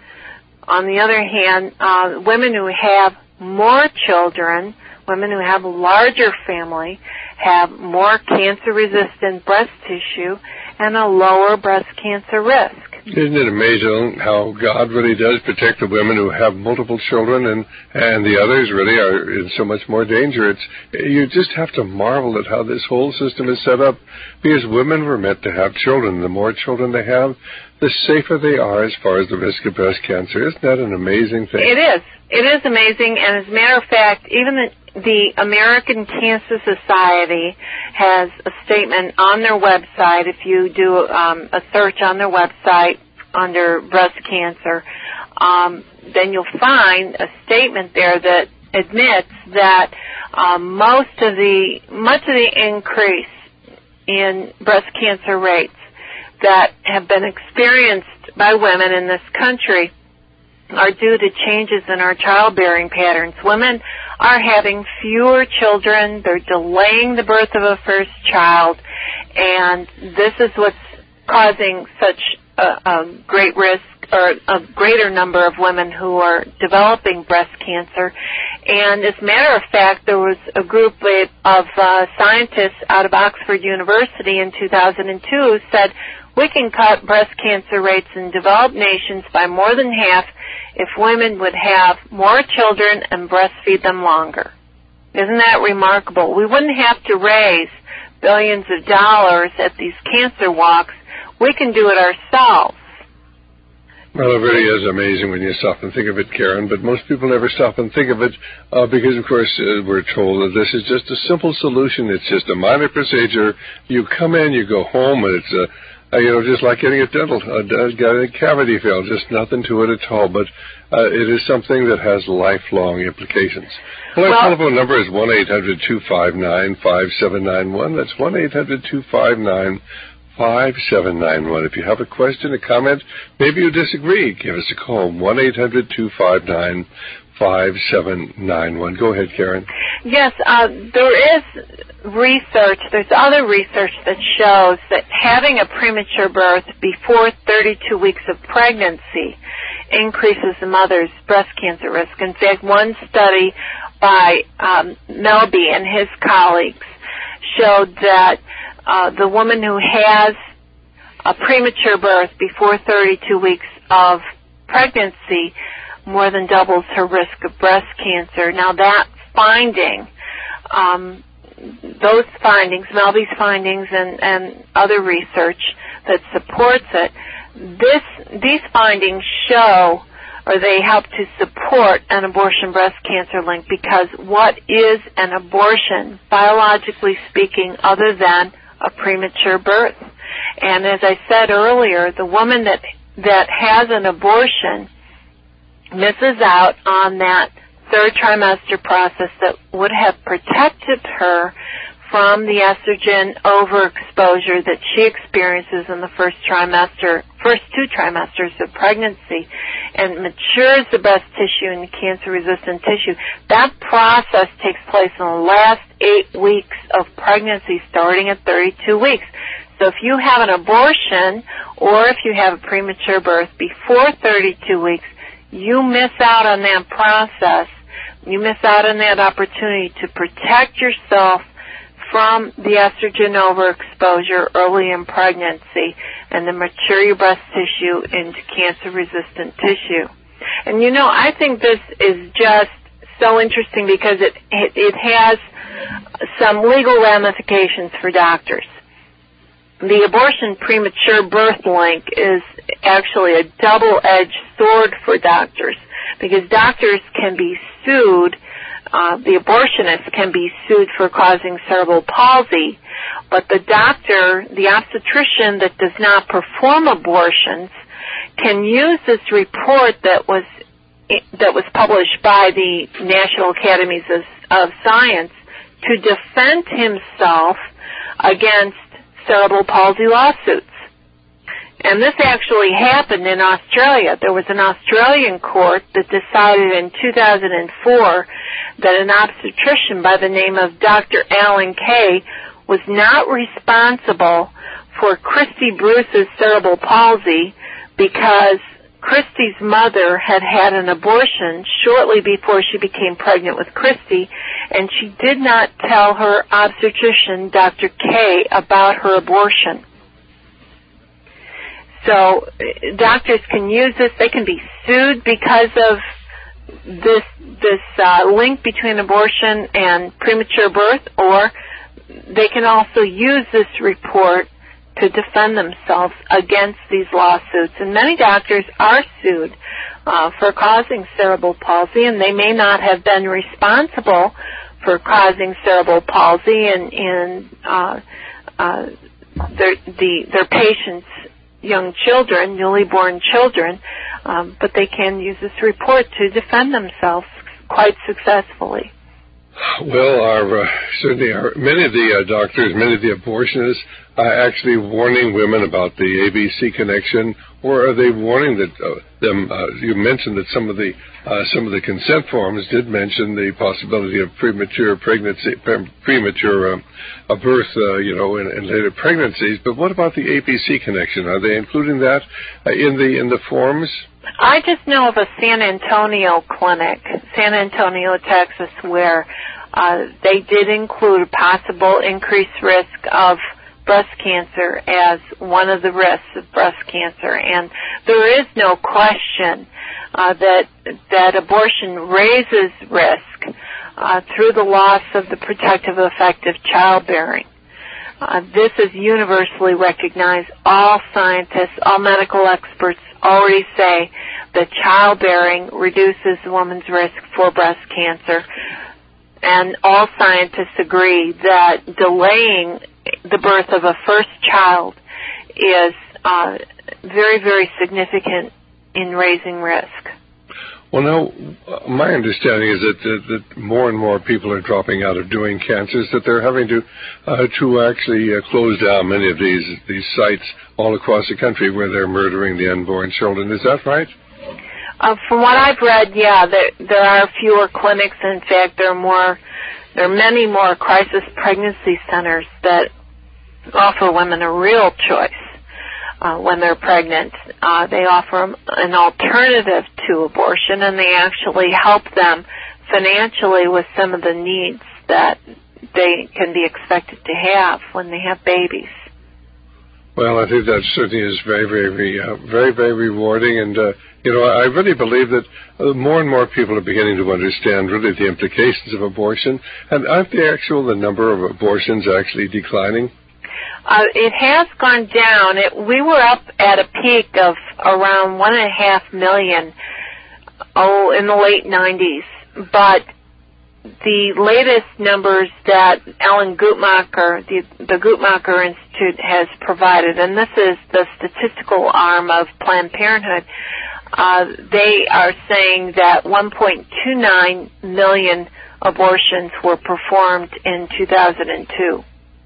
On the other hand, uh, women who have more children, women who have a larger family, have more cancer-resistant breast tissue and a lower breast cancer risk. Isn't it amazing how God really does protect the women who have multiple children, and, and the others really are in so much more danger? It's, you just have to marvel at how this whole system is set up, because women were meant to have children. The more children they have, the safer they are as far as the risk of breast cancer. Isn't that an amazing thing? It is. It is amazing, and as a matter of fact, even the The American Cancer Society has a statement on their website. If you do um, a search on their website under breast cancer, um, then you'll find a statement there that admits that um, most of the much of the increase in breast cancer rates that have been experienced by women in this country are due to changes in our childbearing patterns. Women are having fewer children. They're delaying the birth of a first child, and this is what's causing such a, a great risk, or a greater number of women who are developing breast cancer. And as a matter of fact, there was a group of uh, scientists out of Oxford University in two thousand two who said, we can cut breast cancer rates in developed nations by more than half if women would have more children and breastfeed them longer. Isn't that remarkable? We wouldn't have to raise billions of dollars at these cancer walks. We can do it ourselves. Well, it really is amazing when you stop and think of it, Karen, but most people never stop and think of it uh, because, of course, uh, we're told that this is just a simple solution. It's just a minor procedure. You come in, you go home, and it's a Uh, you know, just like getting a dental, uh, got a cavity filled, just nothing to it at all. But uh, it is something that has lifelong implications. Well, our well, telephone number is one eight hundred two five nine five seven nine one. That's one eight hundred two five nine five seven nine one. If you have a question, a comment, maybe you disagree, give us a call, one eight hundred two five nine five seven nine one. Go ahead, Karen. Yes, uh, there is research, there's other research that shows that having a premature birth before thirty-two weeks of pregnancy increases the mother's breast cancer risk. In fact, one study by um, Melby and his colleagues showed that uh, the woman who has a premature birth before thirty-two weeks of pregnancy more than doubles her risk of breast cancer. Now that finding, um, those findings, Melby's findings and, and other research that supports it, this, these findings show, or they help to support an abortion breast cancer link, because what is an abortion, biologically speaking, other than a premature birth? And as I said earlier, the woman that that has an abortion misses out on that third trimester process that would have protected her from the estrogen overexposure that she experiences in the first trimester, first two trimesters of pregnancy, and matures the breast tissue and cancer-resistant tissue. That process takes place in the last eight weeks of pregnancy, starting at thirty-two weeks. So if you have an abortion or if you have a premature birth before thirty-two weeks, you miss out on that process. You miss out on that opportunity to protect yourself from the estrogen overexposure early in pregnancy and to mature your breast tissue into cancer-resistant tissue. And, you know, I think this is just so interesting because it, it, it has some legal ramifications for doctors. The abortion premature birth link is actually a double-edged sword for doctors, because doctors can be sued, uh, the abortionist can be sued for causing cerebral palsy, but the doctor, the obstetrician that does not perform abortions, can use this report that was that was published by the National Academies of, of Science to defend himself against cerebral palsy lawsuits. And this actually happened in Australia. There was an Australian court that decided in two thousand four that an obstetrician by the name of Doctor Alan Kay was not responsible for Christy Bruce's cerebral palsy because Christy's mother had had an abortion shortly before she became pregnant with Christy, and she did not tell her obstetrician, Doctor Kay, about her abortion. So doctors can use this. They can be sued because of this this uh, link between abortion and premature birth, or they can also use this report to defend themselves against these lawsuits. And many doctors are sued uh, for causing cerebral palsy, and they may not have been responsible for causing cerebral palsy in, in uh, uh, their, the, their patients' young children, newly born children, um, but they can use this report to defend themselves quite successfully. Well, our, uh, certainly our, many of the uh, doctors, many of the abortionists are actually warning women about the A B C connection, or are they warning that uh, them? Uh, you mentioned that some of the uh, some of the consent forms did mention the possibility of premature pregnancy, premature um, a birth, uh, you know, in, in later pregnancies. But what about the A B C connection? Are they including that uh, in the in the forms? I just know of a San Antonio clinic, San Antonio, Texas, where uh, they did include a possible increased risk of breast cancer as one of the risks of breast cancer. And there is no question uh, that that abortion raises risk uh, through the loss of the protective effect of childbearing. Uh, this is universally recognized. All scientists, all medical experts already say that childbearing reduces a woman's risk for breast cancer. And all scientists agree that delaying the birth of a first child is uh, very, very significant in raising risk. Well, now, my understanding is that, that, that more and more people are dropping out of doing cancers, that they're having to uh, to actually uh, close down many of these these sites all across the country where they're murdering the unborn children. Is that right? Uh, from what I've read, yeah, there, there are fewer clinics. In fact, there are more, there are many more crisis pregnancy centers that offer women a real choice. Uh, when they're pregnant, uh, they offer an alternative to abortion, and they actually help them financially with some of the needs that they can be expected to have when they have babies. Well, I think that certainly is very, very, very, uh, very, very rewarding, and uh, you know, I really believe that uh, more and more people are beginning to understand really the implications of abortion. And aren't the actual the number of abortions actually declining? Uh, it has gone down. It, we were up at a peak of around one and a half million, oh, in the late nineties. But the latest numbers that Ellen Guttmacher, the, the Guttmacher Institute, has provided, and this is the statistical arm of Planned Parenthood, uh, they are saying that one point two nine million abortions were performed in two thousand two.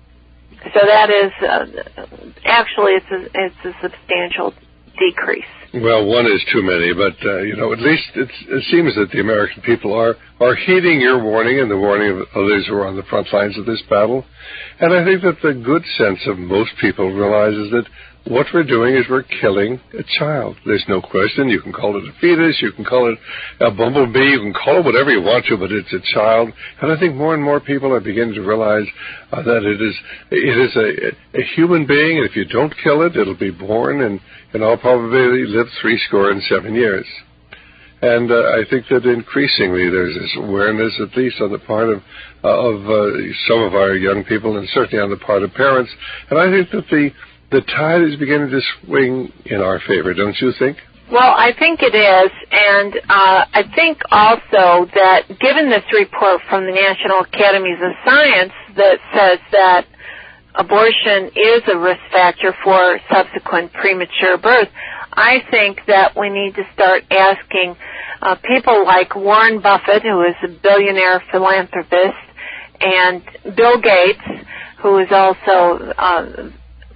So that is, uh, actually, it's a, it's a substantial decrease. Well, one is too many, but, uh, you know, at least it's, it seems that the American people are, are heeding your warning and the warning of others who are on the front lines of this battle. And I think that the good sense of most people realizes that what we're doing is we're killing a child. There's no question. You can call it a fetus, you can call it a bumblebee, you can call it whatever you want to, but it's a child. And I think more and more people are beginning to realize uh, that it is it is a, a human being, and if you don't kill it, it'll be born and in all probability live three score and seven years. And uh, I think that increasingly there's this awareness, at least on the part of uh, of uh, some of our young people, and certainly on the part of parents. And I think that the The tide is beginning to swing in our favor, don't you think? Well, I think it is, and uh, I think also that given this report from the National Academies of Science that says that abortion is a risk factor for subsequent premature birth, I think that we need to start asking uh, people like Warren Buffett, who is a billionaire philanthropist, and Bill Gates, who is also uh,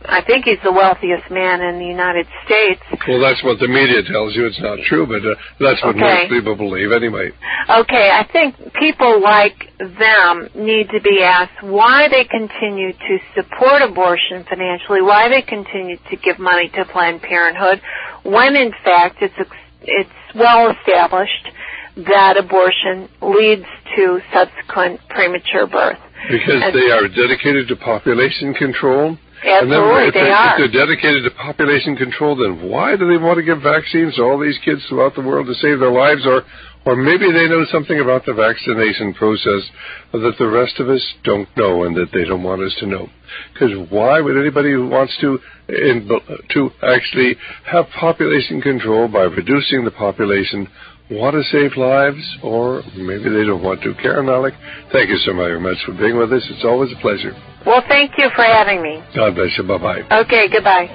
I think he's the wealthiest man in the United States. Well, that's what the media tells you. It's not true, but uh, that's what okay. most people believe anyway. Okay, I think people like them need to be asked why they continue to support abortion financially, why they continue to give money to Planned Parenthood, when in fact it's it's well established that abortion leads to subsequent premature birth. Because and they are dedicated to population control. Absolutely, and then if they, they are. If they're dedicated to population control, then why do they want to give vaccines to all these kids throughout the world to save their lives? Or, or maybe they know something about the vaccination process that the rest of us don't know and that they don't want us to know. Because why would anybody who wants to in, to actually have population control by reducing the population want to save lives, or maybe they don't want to? Karen Malik, thank you so very much for being with us. It's always a pleasure. Well, thank you for having me. God bless you. Bye-bye. Okay, goodbye.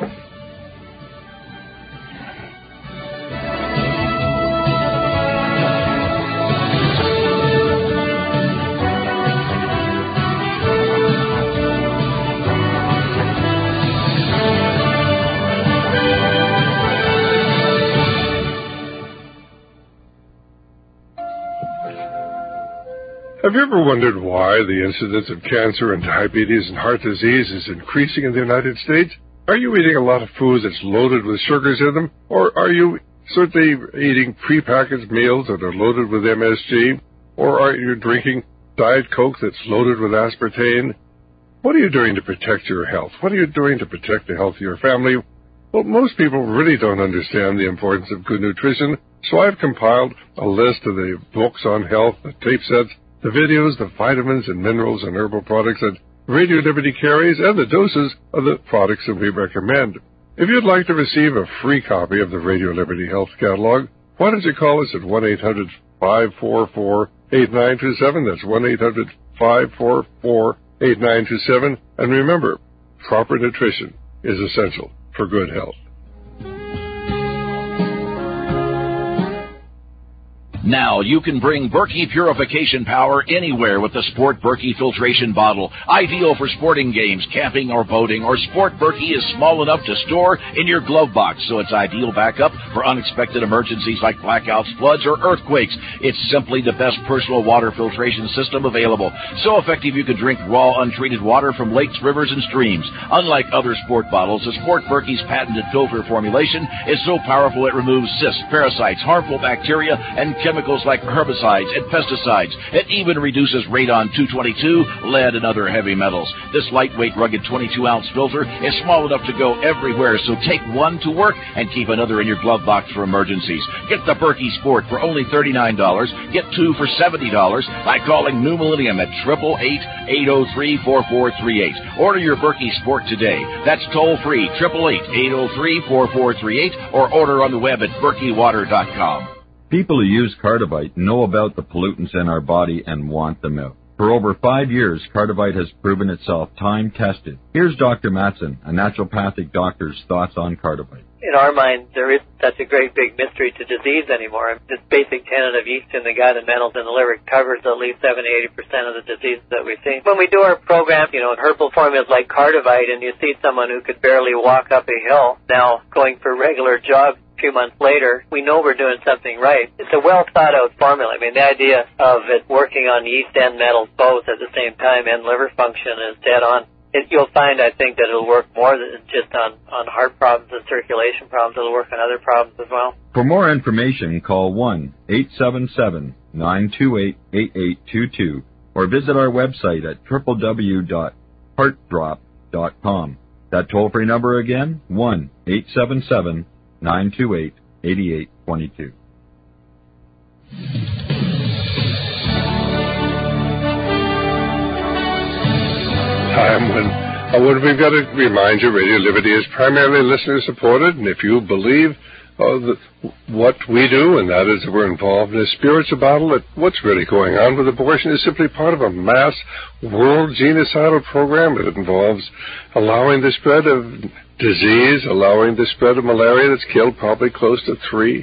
Have you ever wondered why the incidence of cancer and diabetes and heart disease is increasing in the United States? Are you eating a lot of food that's loaded with sugars in them? Or are you certainly eating prepackaged meals that are loaded with M S G? Or are you drinking Diet Coke that's loaded with aspartame? What are you doing to protect your health? What are you doing to protect the health of your family? Well, most people really don't understand the importance of good nutrition, so I've compiled a list of the books on health, the tape sets, the videos, the vitamins and minerals and herbal products that Radio Liberty carries, and the doses of the products that we recommend. If you'd like to receive a free copy of the Radio Liberty Health Catalog, why don't you call us at one eight hundred five four four eight nine two seven. That's one eight hundred five four four eight nine two seven. And remember, proper nutrition is essential for good health. Now you can bring Berkey purification power anywhere with the Sport Berkey filtration bottle. Ideal for sporting games, camping or boating, or Sport Berkey is small enough to store in your glove box, so it's ideal backup for unexpected emergencies like blackouts, floods, or earthquakes. It's simply the best personal water filtration system available. So effective you can drink raw, untreated water from lakes, rivers, and streams. Unlike other sport bottles, the Sport Berkey's patented filter formulation is so powerful it removes cysts, parasites, harmful bacteria, and chemicals chemicals like herbicides and pesticides. It even reduces radon two twenty-two, lead, and other heavy metals. This lightweight, rugged twenty-two ounce filter is small enough to go everywhere, so take one to work and keep another in your glove box for emergencies. Get the Berkey Sport for only thirty-nine dollars. Get two for seventy dollars by calling New Millennium at eight eight eight, eight oh three, four four three eight. Order your Berkey Sport today. That's toll-free, eight eight eight, eight oh three, four four three eight, or order on the web at berkey water dot com. People who use Cardivite know about the pollutants in our body and want them out. For over five years, Cardivite has proven itself time-tested. Here's Doctor Matson, a naturopathic doctor's thoughts on Cardivite. In our mind, there isn't such a great big mystery to disease anymore. This basic tenet of yeast in the gut and metals in the liver covers at least seventy to eighty percent of the diseases that we see. When we do our program, you know, herbal formulas like Cardivite, and you see someone who could barely walk up a hill now going for regular jogs a few months later, we know we're doing something right. It's a well-thought-out formula. I mean, the idea of it working on yeast and metals both at the same time and liver function is dead on. It, you'll find, I think, that it'll work more than just on, on heart problems and circulation problems. It'll work on other problems as well. For more information, call one eight seven seven, nine two eight, eight eight two two or visit our website at w w w dot heart drop dot com. That toll-free number again, one eight seven seven, nine two eight, eight eight two two. Time when, uh, when we've got to remind you, Radio Liberty is primarily listener-supported, and if you believe uh, the, what we do, and that is that we're involved in a spiritual battle, that what's really going on with abortion is simply part of a mass world genocidal program that involves allowing the spread of disease, allowing the spread of malaria that's killed probably close to three,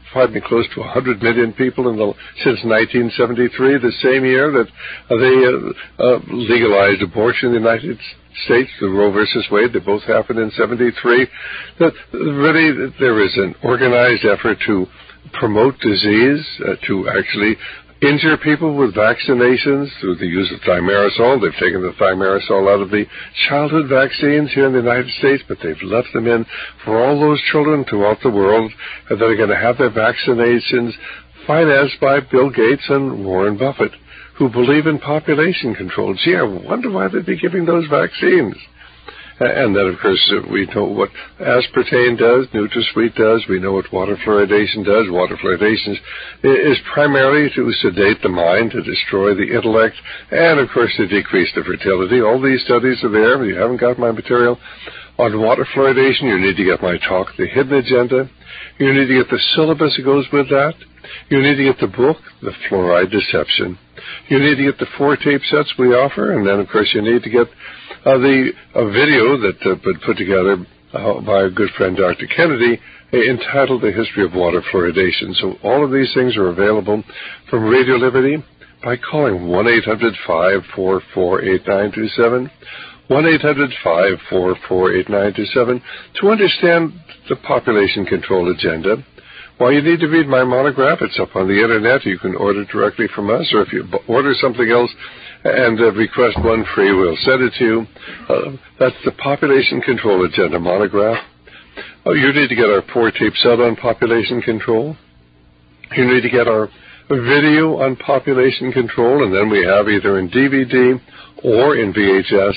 probably close to one hundred million people in the, since nineteen seventy-three, the same year that uh, they uh, uh, legalized abortion in the United States, the Roe versus Wade. They both happened in seventy-three. That really, there is an organized effort to promote disease, uh, to actually injure people with vaccinations through the use of thimerosal. They've taken the thimerosal out of the childhood vaccines here in the United States, but they've left them in for all those children throughout the world that are going to have their vaccinations financed by Bill Gates and Warren Buffett, who believe in population control. Gee, I wonder why they'd be giving those vaccines. And then, of course, we know what aspartame does, NutraSweet does. We know what water fluoridation does. Water fluoridation is primarily to sedate the mind, to destroy the intellect, and, of course, to decrease the fertility. All these studies are there. If you haven't got my material on water fluoridation, you need to get my talk, The Hidden Agenda. You need to get the syllabus that goes with that. You need to get the book, The Fluoride Deception. You need to get the four tape sets we offer, and then, of course, you need to get uh, the uh, video that uh, been put together uh, by a good friend, Doctor Kennedy, uh, entitled The History of Water Fluoridation. So all of these things are available from Radio Liberty by calling one eight hundred, five four four, eight nine two seven, one eight hundred, five four four, eight nine two seven, to understand the population control agenda. Well, you need to read my monograph. It's up on the Internet. You can order directly from us, or if you order something else and uh, request one free, we'll send it to you. Uh, that's the Population Control Agenda monograph. Oh, you need to get our four-tape set on population control. You need to get our video on population control, and then we have either in D V D or in V H S,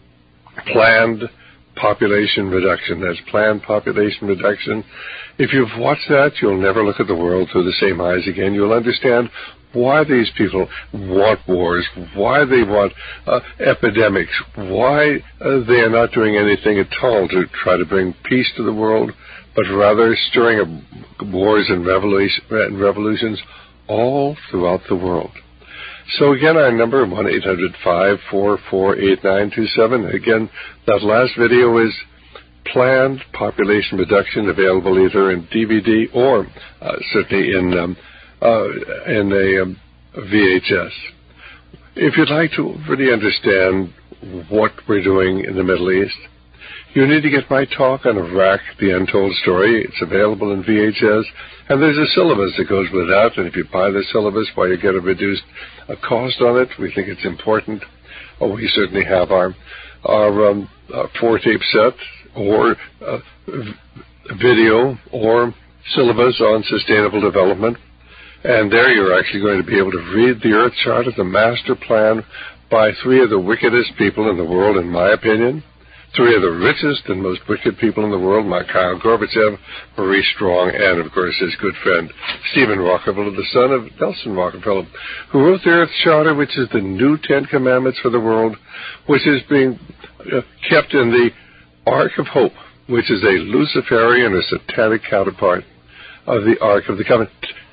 planned population reduction. That's planned population reduction. If you've watched that, you'll never look at the world through the same eyes again. You'll understand why these people want wars, why they want uh, epidemics, why uh, they are not doing anything at all to try to bring peace to the world, but rather stirring up wars and, revolution, and revolutions all throughout the world. So again, our number, one eight hundred, five four four, eight nine two seven. Again, that last video is planned population reduction, available either in D V D or uh, certainly in um, uh, in a um, V H S. If you'd like to really understand what we're doing in the Middle East, you need to get my talk on Iraq, The Untold Story. It's available in V H S, and there's a syllabus that goes with that, and if you buy the syllabus, why, you get a reduced uh, cost on it. We think it's important. Oh, we certainly have our, our, um, our four-tape set or uh, video or syllabus on sustainable development, and there you're actually going to be able to read the Earth Chart as a master plan by three of the wickedest people in the world, in my opinion. Three of the richest and most wicked people in the world, Mikhail Gorbachev, Maurice Strong, and, of course, his good friend, Stephen Rockefeller, the son of Nelson Rockefeller, who wrote the Earth Charter, which is the new Ten Commandments for the world, which is being uh, kept in the Ark of Hope, which is a Luciferian or satanic counterpart of the Ark of the Covenant.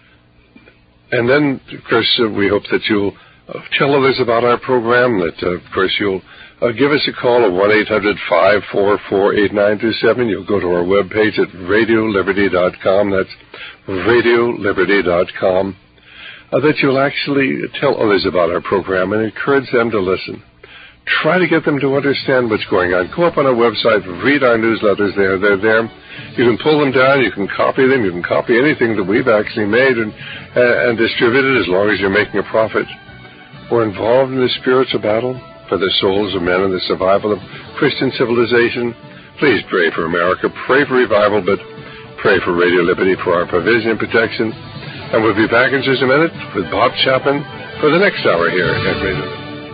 And then, of course, uh, we hope that you'll uh, tell others about our program, that, uh, of course, you'll Uh, give us a call at one eight hundred, five four four, eight nine two seven. You'll go to our webpage at radio liberty dot com. That's radio liberty dot com. Uh, that you'll actually tell others about our program and encourage them to listen. Try to get them to understand what's going on. Go up on our website, read our newsletters there. They're there. You can pull them down. You can copy them. You can copy anything that we've actually made and, uh, and distributed, as long as you're making a profit. We're involved in the spiritual battle for the souls of men and the survival of Christian civilization. Please pray for America, pray for revival, but pray for Radio Liberty for our provision and protection. And we'll be back in just a minute with Bob Chapman for the next hour here at Radio.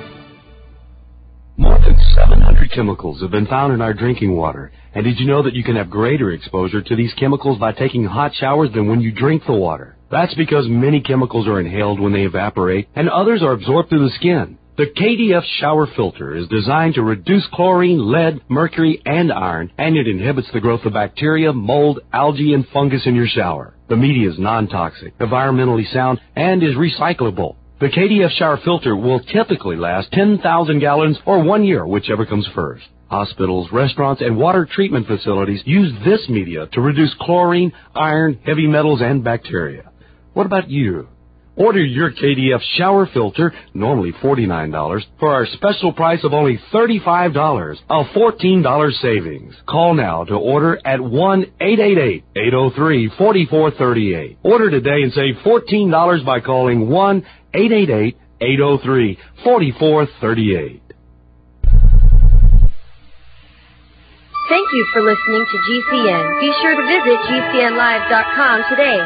More than seven hundred chemicals have been found in our drinking water. And did you know that you can have greater exposure to these chemicals by taking hot showers than when you drink the water? That's because many chemicals are inhaled when they evaporate, and others are absorbed through the skin. The K D F shower filter is designed to reduce chlorine, lead, mercury, and iron, and it inhibits the growth of bacteria, mold, algae, and fungus in your shower. The media is non-toxic, environmentally sound, and is recyclable. The K D F shower filter will typically last ten thousand gallons or one year, whichever comes first. Hospitals, restaurants, and water treatment facilities use this media to reduce chlorine, iron, heavy metals, and bacteria. What about you? Order your K D F shower filter, normally forty-nine dollars, for our special price of only thirty-five dollars, a fourteen dollars savings. Call now to order at one eight eight eight, eight oh three, four four three eight. Order today and save fourteen dollars by calling one eight eight eight, eight oh three, four four three eight. Thank you for listening to G C N. Be sure to visit G C N live dot com today.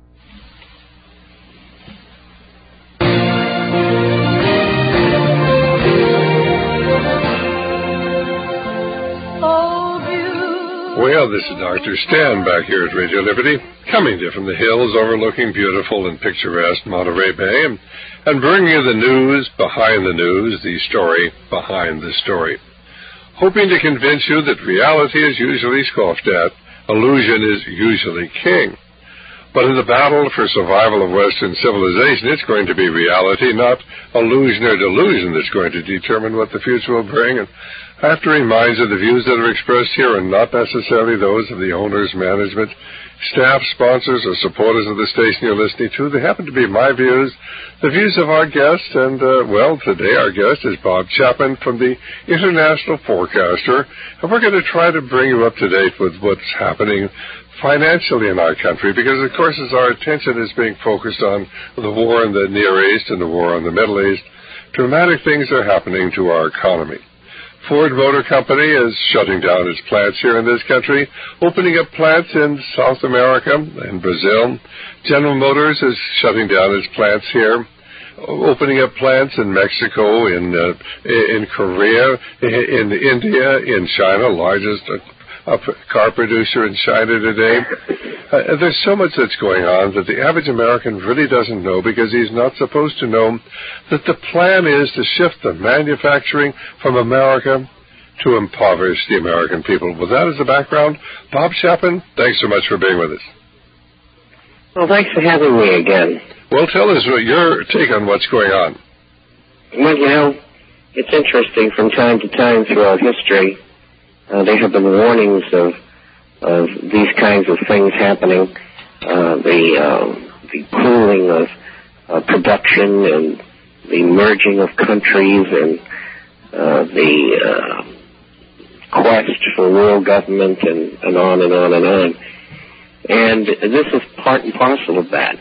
Well, this is Doctor Stan back here at Radio Liberty, coming to you from the hills overlooking beautiful and picturesque Monterey Bay, and, and bringing you the news behind the news, the story behind the story. Hoping to convince you that reality is usually scoffed at, illusion is usually king. But in the battle for survival of Western civilization, it's going to be reality, not illusion or delusion, that's going to determine what the future will bring. And I have to remind you, the views that are expressed here are not necessarily those of the owners, management, staff, sponsors, or supporters of the station you're listening to. They happen to be my views, the views of our guest, and, uh, well, today our guest is Bob Chapman from the International Forecaster, and we're going to try to bring you up to date with what's happening financially in our country, because, of course, as our attention is being focused on the war in the Near East and the war in the Middle East, dramatic things are happening to our economy. Ford Motor Company is shutting down its plants here in this country, opening up plants in South America and Brazil. General Motors is shutting down its plants here, opening up plants in Mexico, in uh, in Korea, in India, in China, largest uh, car producer in China today. Uh, there's so much that's going on that the average American really doesn't know, because he's not supposed to know that the plan is to shift the manufacturing from America to impoverish the American people. With that as the background, Bob Chapman, thanks so much for being with us. Well, thanks for having me again. Well, tell us what your take on what's going on. Well, you know, it's interesting. From time to time throughout history, uh, there have been warnings of of these kinds of things happening, uh, the, uh, the pooling of uh, production and the merging of countries and uh, the uh, quest for world government and, and on and on and on. And this is part and parcel of that.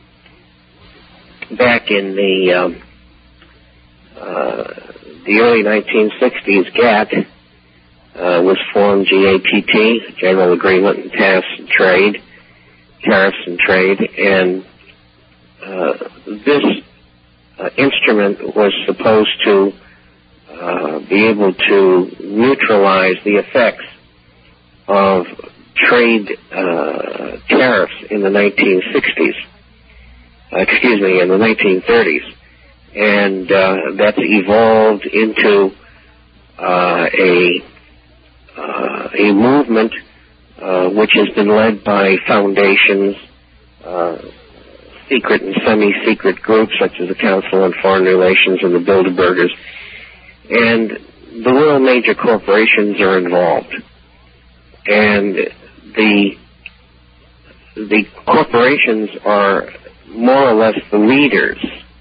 Back in the um, uh, the early nineteen sixties, GATT Uh, was formed, G A T T, General Agreement and Tariffs and Trade, Tariffs and Trade, and uh, this uh, instrument was supposed to uh, be able to neutralize the effects of trade uh, tariffs in the nineteen sixties, uh, excuse me, in the nineteen thirties, and uh, that's evolved into uh, a Uh, a movement uh, which has been led by foundations, uh, secret and semi-secret groups such as the Council on Foreign Relations and the Bilderbergers, and the world major corporations are involved. And the the corporations are more or less the leaders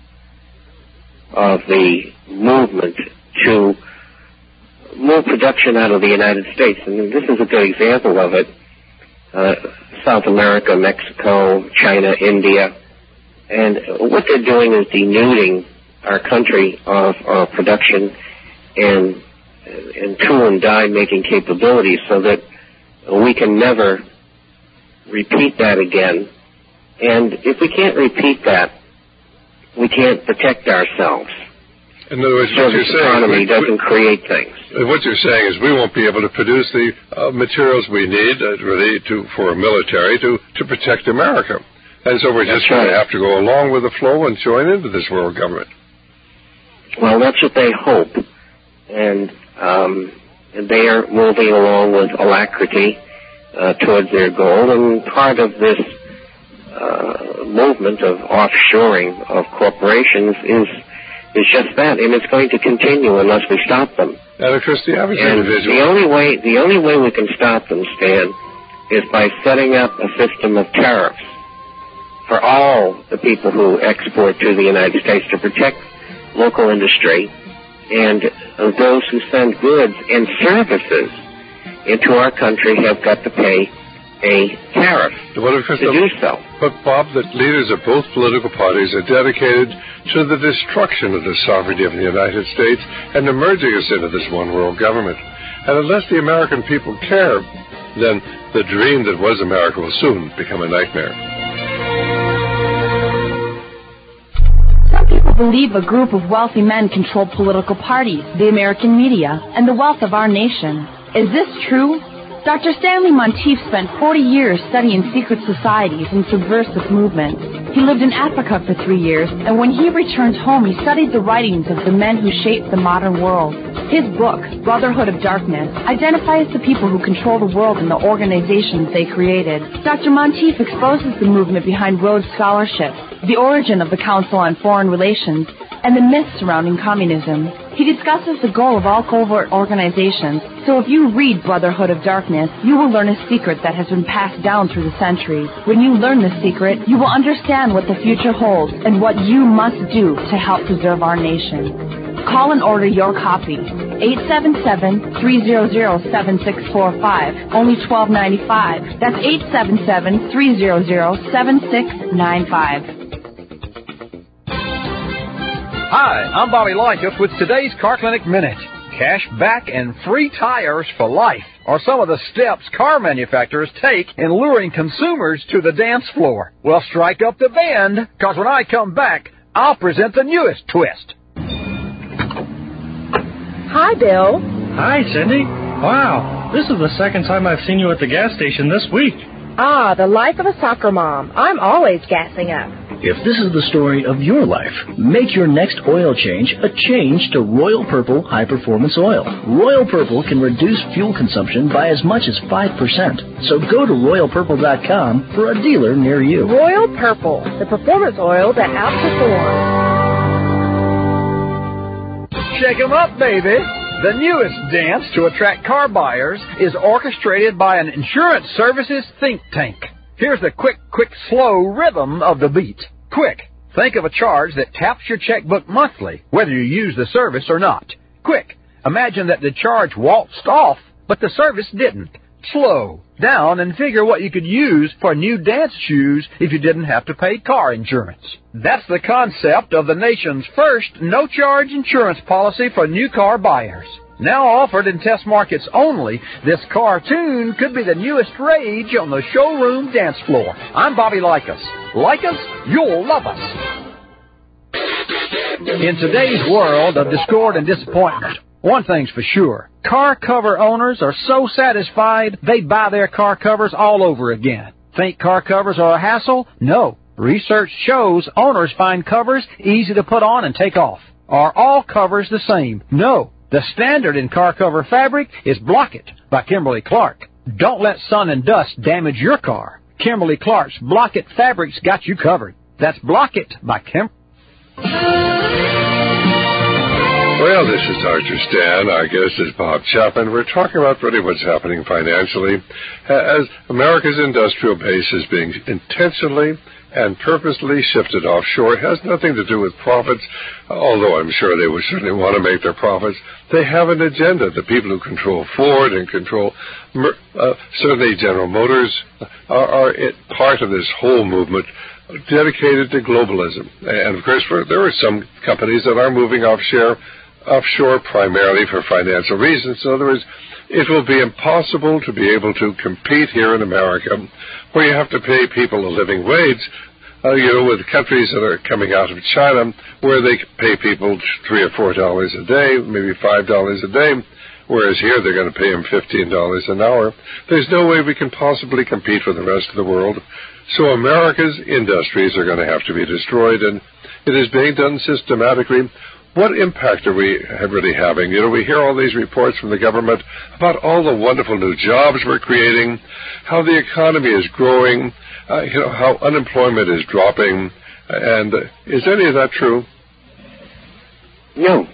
of the movement to move production out of the United States. And this is a good example of it. Uh, South America, Mexico, China, India. And what they're doing is denuding our country of our production and, and tool and die making capabilities so that we can never repeat that again. And if we can't repeat that, we can't protect ourselves. In other words, what you're saying, economy we, doesn't we, create things. What you're saying is we won't be able to produce the uh, materials we need, uh, really, to for a military to, to protect America. And so we're just going to have to go along with the flow and join into this world government. Well, that's what they hope. And um, they are moving along with alacrity uh, towards their goal. And part of this uh, movement of offshoring of corporations is is just that, and it's going to continue unless we stop them. And of course, the average and individual. The only way, the only way we can stop them, Stan, is by setting up a system of tariffs for all the people who export to the United States to protect local industry, and those who send goods and services into our country have got to pay a tariff well, of course, to do so. But, Bob, the leaders of both political parties are dedicated to the destruction of the sovereignty of the United States and the merging us into this one-world government. And unless the American people care, then the dream that was America will soon become a nightmare. Some people believe a group of wealthy men control political parties, the American media, and the wealth of our nation. Is this true? Doctor Stanley Monteith spent forty years studying secret societies and subversive movements. He lived in Africa for three years, and when he returned home, he studied the writings of the men who shaped the modern world. His book, Brotherhood of Darkness, identifies the people who control the world and the organizations they created. Doctor Monteith exposes the movement behind Rhodes Scholarship, the origin of the Council on Foreign Relations, and the myths surrounding communism. He discusses the goal of all covert organizations, so if you read Brotherhood of Darkness, you will learn a secret that has been passed down through the centuries. When you learn this secret, you will understand what the future holds and what you must do to help preserve our nation. Call and order your copy. eight seven seven, three zero zero, seven six four five, only twelve ninety-five. That's eight seven seven, three zero zero, seven six nine five. Hi, I'm Bobby Likas with today's Car Clinic Minute. Cash back and free tires for life are some of the steps car manufacturers take in luring consumers to the dance floor. Well, strike up the band, because when I come back, I'll present the newest twist. Hi, Bill. Hi, Cindy. Wow, this is the second time I've seen you at the gas station this week. Ah, the life of a soccer mom. I'm always gassing up. If this is the story of your life, make your next oil change a change to Royal Purple High Performance Oil. Royal Purple can reduce fuel consumption by as much as five percent. So go to royal purple dot com for a dealer near you. Royal Purple, the performance oil that outperforms. Shake 'em up, baby. The newest dance to attract car buyers is orchestrated by an insurance services think tank. Here's the quick, quick, slow rhythm of the beat. Quick. Think of a charge that taps your checkbook monthly, whether you use the service or not. Quick. Imagine that the charge waltzed off, but the service didn't. Slow down and figure what you could use for new dance shoes if you didn't have to pay car insurance. That's the concept of the nation's first no-charge insurance policy for new car buyers. Now offered in test markets only, this cartoon could be the newest rage on the showroom dance floor. I'm Bobby Likas. Like us, you'll love us. In today's world of discord and disappointment, one thing's for sure. Car cover owners are so satisfied they buy their car covers all over again. Think car covers are a hassle? No. Research shows owners find covers easy to put on and take off. Are all covers the same? No. The standard in car cover fabric is Block-It by Kimberly-Clark. Don't let sun and dust damage your car. Kimberly-Clark's Block-It fabric's got you covered. That's Block-It by Kim. Well, this is Doctor Stan. Our guest is Bob Chapman. We're talking about really what's happening financially as America's industrial base is being intentionally and purposely shifted offshore. It has nothing to do with profits, although I'm sure they would certainly want to make their profits. They have an agenda. The people who control Ford and control uh, certainly General Motors are, are it, part of this whole movement dedicated to globalism. And, of course, for, there are some companies that are moving offshore, offshore primarily for financial reasons. In other words, it will be impossible to be able to compete here in America where you have to pay people a living wage, uh, you know, with countries that are coming out of China where they pay people three or four dollars a day, maybe five dollars a day, whereas here they're going to pay them fifteen dollars an hour. There's no way we can possibly compete with the rest of the world. So America's industries are going to have to be destroyed, and it is being done systematically. What impact are we really having? You know, we hear all these reports from the government about all the wonderful new jobs we're creating, how the economy is growing, uh, you know, how unemployment is dropping. And uh, is any of that true? No.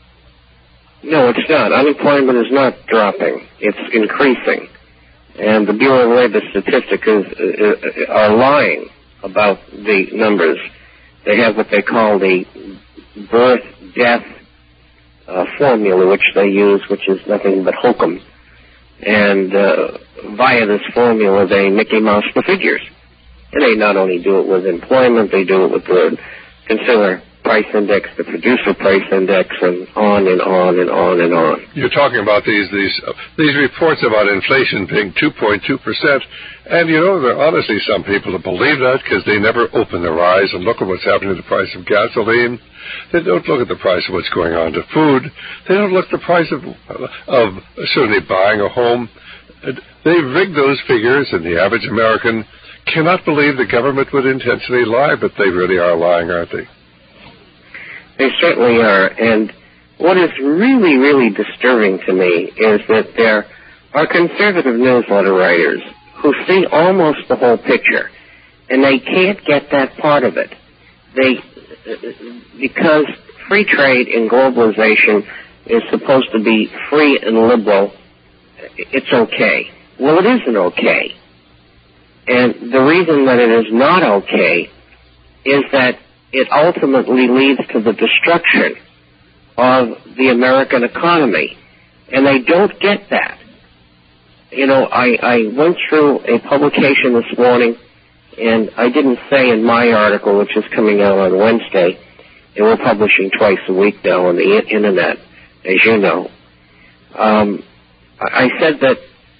No, it's not. Unemployment is not dropping. It's increasing. And the Bureau of Labor Statistics is, uh, are lying about the numbers. They have what they call the birth-death uh, formula, which they use, which is nothing but hokum. And uh, via this formula, they Mickey Mouse the figures. And they not only do it with employment, they do it with the consumer price index, the producer price index, and on and on and on and on. You're talking about these these uh, these reports about inflation being two point two percent, and you know there are honestly some people that believe that because they never open their eyes and look at what's happening to the price of gasoline. They don't look at the price of what's going on to food. They don't look at the price of of certainly buying a home. They rig those figures, and the average American cannot believe the government would intentionally lie, but they really are lying, aren't they? They certainly are. And what is really, really disturbing to me is that there are conservative newsletter writers who see almost the whole picture, and they can't get that part of it. They, because free trade and globalization is supposed to be free and liberal, it's okay. Well, it isn't okay. And the reason that it is not okay is that it ultimately leads to the destruction of the American economy. And they don't get that. You know, I, I went through a publication this morning, and I didn't say in my article, which is coming out on Wednesday, and we're publishing twice a week now on the Internet, as you know. Um, I said that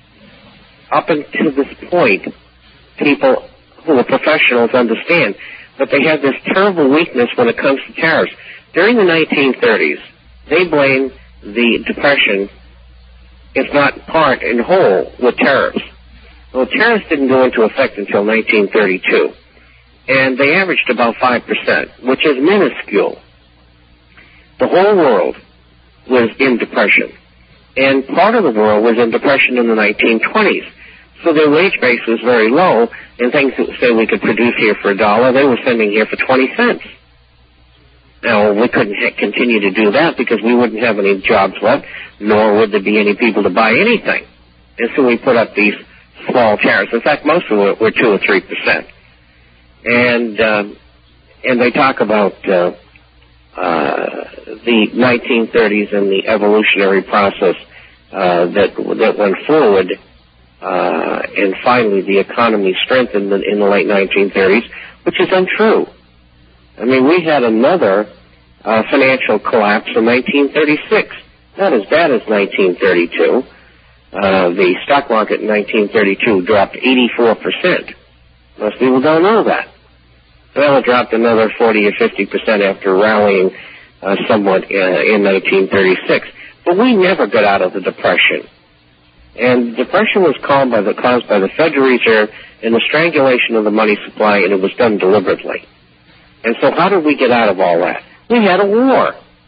up until this point, people who are professionals understand, but they have this terrible weakness when it comes to tariffs. During the nineteen thirties, they blamed the Depression, if not part and whole, with tariffs. Well, tariffs didn't go into effect until nineteen thirty-two, and they averaged about five percent, which is minuscule. The whole world was in depression, and part of the world was in depression in the nineteen twenties. So their wage base was very low, and things that say we could produce here for a dollar, they were sending here for twenty cents. Now, we couldn't ha- continue to do that because we wouldn't have any jobs left, nor would there be any people to buy anything. And so we put up these small tariffs. In fact, most of them were two or three percent. And um, and they talk about uh, uh, the nineteen thirties and the evolutionary process uh, that that went forward. Uh, and finally, the economy strengthened in, in the late nineteen thirties, which is untrue. I mean, we had another uh, financial collapse in nineteen thirty-six. Not as bad as nineteen thirty-two. Uh, the stock market in nineteen thirty-two dropped eighty-four percent. Most people don't know that. Well, it dropped another forty or fifty percent after rallying uh, somewhat uh, in nineteen thirty-six. But we never got out of the Depression. And depression was caused by the caused by the Federal Reserve and the strangulation of the money supply, and it was done deliberately. And so how did we get out of all that? We had a war.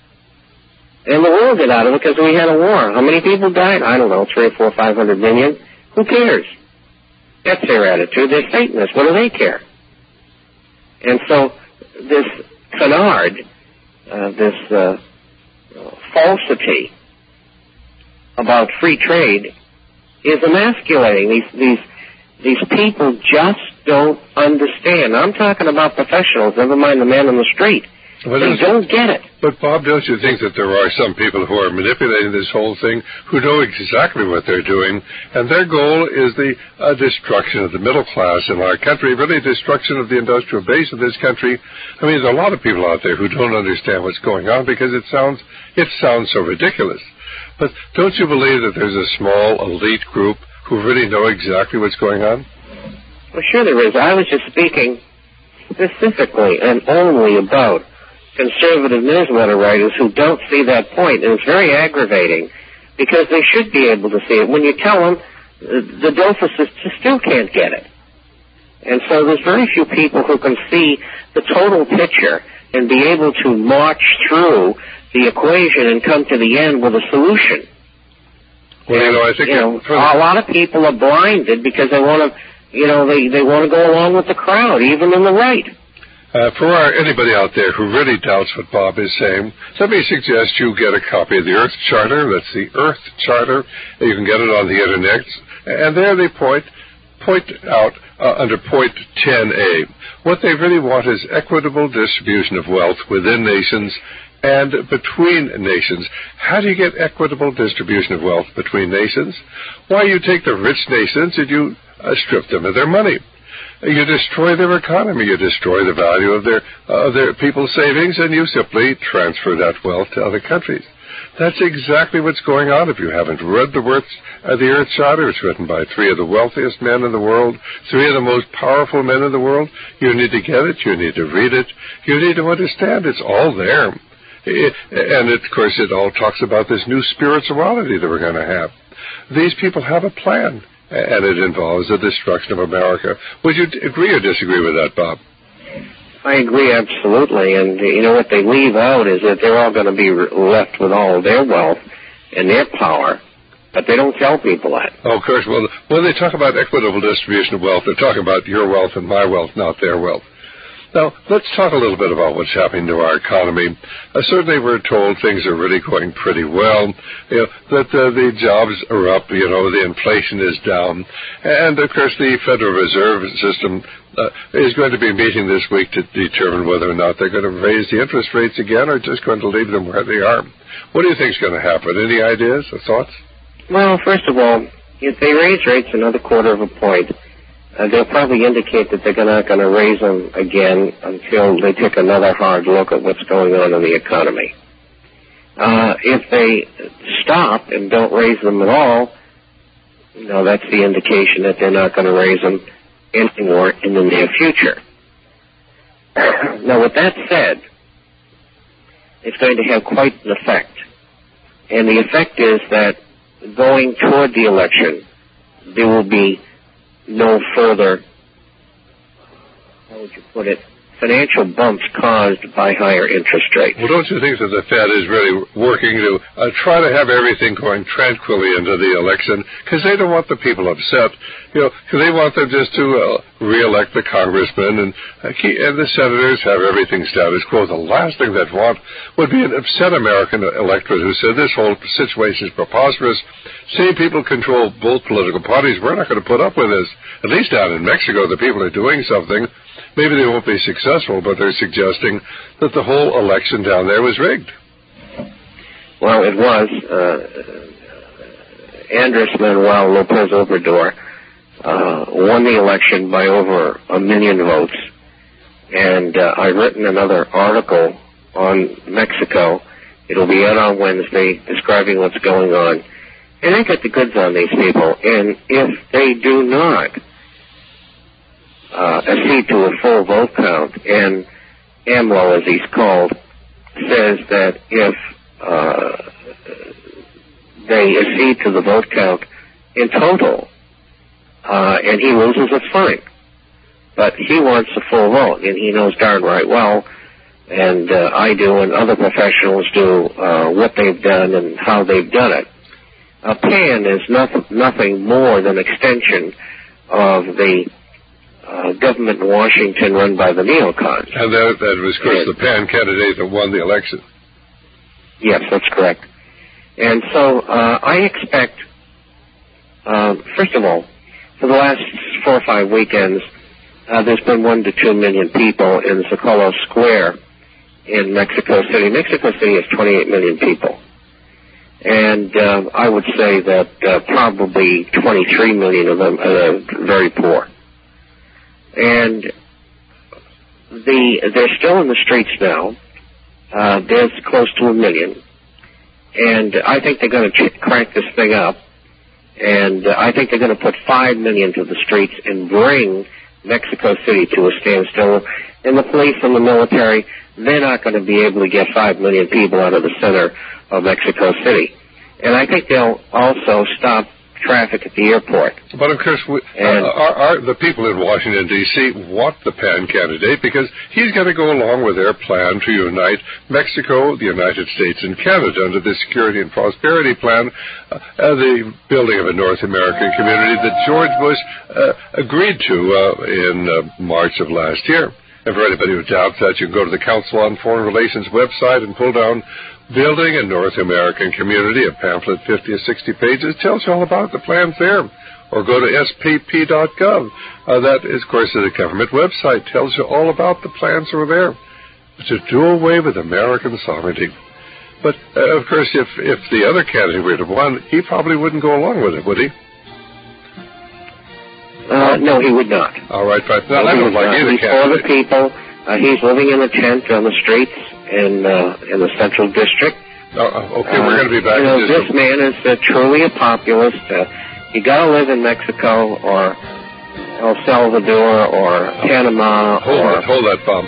And the world got out of it because we had a war. How many people died? I don't know, three or four, five hundred million. Who cares? That's their attitude. They're Satanists. What do they care? And so this canard, uh, this uh, falsity about free trade is emasculating. These these these people just don't understand. I'm talking about professionals, never mind the man on the street. Well, they don't get it. But, Bob, don't you think that there are some people who are manipulating this whole thing who know exactly what they're doing, and their goal is the uh, destruction of the middle class in our country, really destruction of the industrial base of this country? I mean, there's a lot of people out there who don't understand what's going on because it sounds it sounds so ridiculous. But don't you believe that there's a small elite group who really know exactly what's going on? Well, sure there is. I was just speaking specifically and only about conservative newsletter writers who don't see that point, and it's very aggravating because they should be able to see it. When you tell them, the dophists still can't get it. And so there's very few people who can see the total picture and be able to march through the equation and come to the end with a solution. Well, and, you know, I think you know, a lot of people are blinded because they want to, you know, they, they want to go along with the crowd, even in the right. Uh, for our, anybody out there who really doubts what Bob is saying, let me suggest you get a copy of the Earth Charter. That's the Earth Charter. You can get it on the Internet. And there they point point out uh, under point ten A. What they really want is equitable distribution of wealth within nations and between nations. How do you get equitable distribution of wealth between nations? Why, you take the rich nations and you uh, strip them of their money. You destroy their economy. You destroy the value of their uh, their people's savings, and you simply transfer that wealth to other countries. That's exactly what's going on. If you haven't read the Earth, uh, the Earth Charter, it's written by three of the wealthiest men in the world, three of the most powerful men in the world. You need to get it. You need to read it. You need to understand it's all there. It, and, it, of course, it all talks about this new spirituality that we're going to have. These people have a plan, and it involves the destruction of America. Would you agree or disagree with that, Bob? I agree absolutely, and you know what they leave out is that they're all going to be left with all their wealth and their power, but they don't tell people that. Oh, of course. Well, when they talk about equitable distribution of wealth, they're talking about your wealth and my wealth, not their wealth. Now, let's talk a little bit about what's happening to our economy. Uh, certainly, we're told things are really going pretty well, you know, that uh, the jobs are up, you know, the inflation is down, and, of course, the Federal Reserve System uh, is going to be meeting this week to determine whether or not they're going to raise the interest rates again or just going to leave them where they are. What do you think is going to happen? Any ideas or thoughts? Well, first of all, if they raise rates another quarter of a point, Uh, they'll probably indicate that they're not going to raise them again until they take another hard look at what's going on in the economy. Uh, if they stop and don't raise them at all, you know, that's the indication that they're not going to raise them anymore in the near future. Now, with that said, it's going to have quite an effect. And the effect is that going toward the election, there will be no further, how would you put it, financial bumps caused by higher interest rates. Well, don't you think that the Fed is really working to uh, try to have everything going tranquilly into the election? Because they don't want the people upset. You know, because they want them just to uh, re-elect the congressmen and, uh, keep, and the senators have everything status quo. The last thing they'd want would be an upset American electorate who said this whole situation is preposterous. Same people control both political parties. We're not going to put up with this. At least down in Mexico, the people are doing something. Maybe they won't be successful, but they're suggesting that the whole election down there was rigged. Well, it was. Uh, Andres Manuel Lopez Obrador uh, won the election by over a million votes. And uh, I've written another article on Mexico. It'll be out on Wednesday describing what's going on. And they got the goods on these people. And if they do not Uh, accede to a full vote count, and AMLO, as he's called, says that if uh, they accede to the vote count in total, uh, and he loses, it's fine. But he wants a full vote, and he knows darn right well, and uh, I do, and other professionals do, uh, what they've done and how they've done it. A PAN is nothing, nothing more than extension of the Uh, government in Washington run by the neocons. And that, that was, of course, and, the PAN candidate that won the election. Yes, that's correct. And so uh, I expect, uh, first of all, for the last four or five weekends, uh, there's been one to two million people in Zocalo Square in Mexico City. Mexico City has twenty-eight million people. And uh, I would say that uh, probably twenty-three million of them are very poor. And the they're still in the streets now. Uh, there's close to a million. And I think they're going to ch- crank this thing up. And uh, I think they're going to put five million to the streets and bring Mexico City to a standstill. And the police and the military, they're not going to be able to get five million people out of the center of Mexico City. And I think they'll also stop traffic at the airport. But of course, we, uh, are, are the people in Washington, D C want the PAN candidate because he's going to go along with their plan to unite Mexico, the United States, and Canada under the Security and Prosperity Plan, uh, uh, the building of a North American community that George Bush uh, agreed to uh, in uh, March of last year. And for anybody who doubts that, you can go to the Council on Foreign Relations website and pull down Building a North American Community, a pamphlet, fifty or sixty pages, tells you all about the plans there. Or go to S P P dot gov. Uh, that, is, of course, is a government website, tells you all about the plans that are there to do away with American sovereignty. But, uh, of course, if, if the other candidate were to won, he probably wouldn't go along with it, would he? Uh, no, he would not. All right, fine. No, no, I don't like not. either He's candidate. for the people. Uh, he's living in a tent on the streets in uh, in the Central District. Oh, okay, we're going to be back. Uh, you know, in this man is uh, truly a populist. Uh, you got to live in Mexico or El Salvador or Panama. Hold or that, hold that, Bob.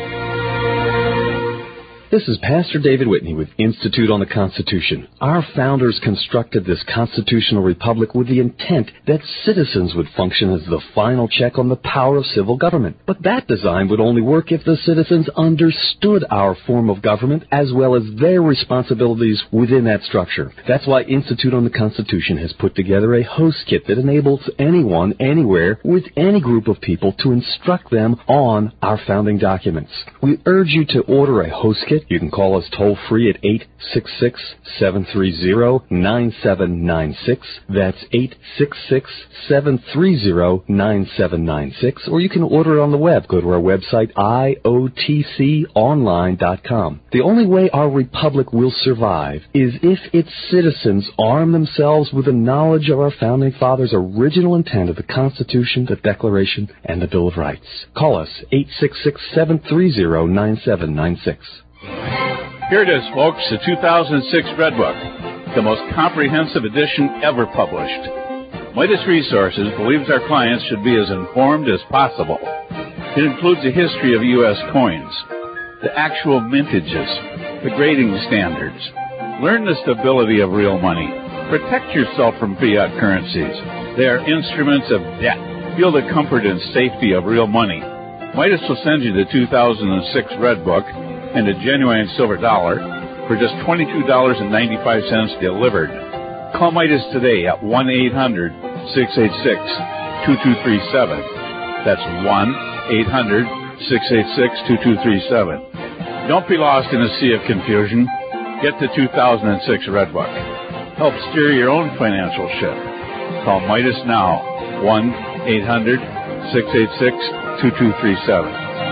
This is Pastor David Whitney with Institute on the Constitution. Our founders constructed this constitutional republic with the intent that citizens would function as the final check on the power of civil government. But that design would only work if the citizens understood our form of government as well as their responsibilities within that structure. That's why Institute on the Constitution has put together a host kit that enables anyone, anywhere, with any group of people to instruct them on our founding documents. We urge you to order a host kit. You can call us toll-free at eight six six, seven three zero, nine seven nine six. That's eight six six, seven three zero, nine seven nine six. Or you can order it on the web. Go to our website, I O T C online dot com. The only way our republic will survive is if its citizens arm themselves with the knowledge of our Founding Fathers' original intent of the Constitution, the Declaration, and the Bill of Rights. Call us, eight six six, seven three zero, nine seven nine six. Here it is, folks, the two thousand six Red Book, the most comprehensive edition ever published. Midas Resources believes our clients should be as informed as possible. It includes a history of U S coins, the actual mintages, the grading standards. Learn the stability of real money. Protect yourself from fiat currencies. They are instruments of debt. Feel the comfort and safety of real money. Midas will send you the two thousand six Red Book and a genuine silver dollar for just twenty-two dollars and ninety-five cents delivered. Call Midas today at one eight hundred, six eight six, two two three seven. That's one eight hundred, six eight six, two two three seven. Don't be lost in a sea of confusion. Get the two thousand six Red Book. Help steer your own financial ship. Call Midas now, one eight hundred, six eight six, two two three seven.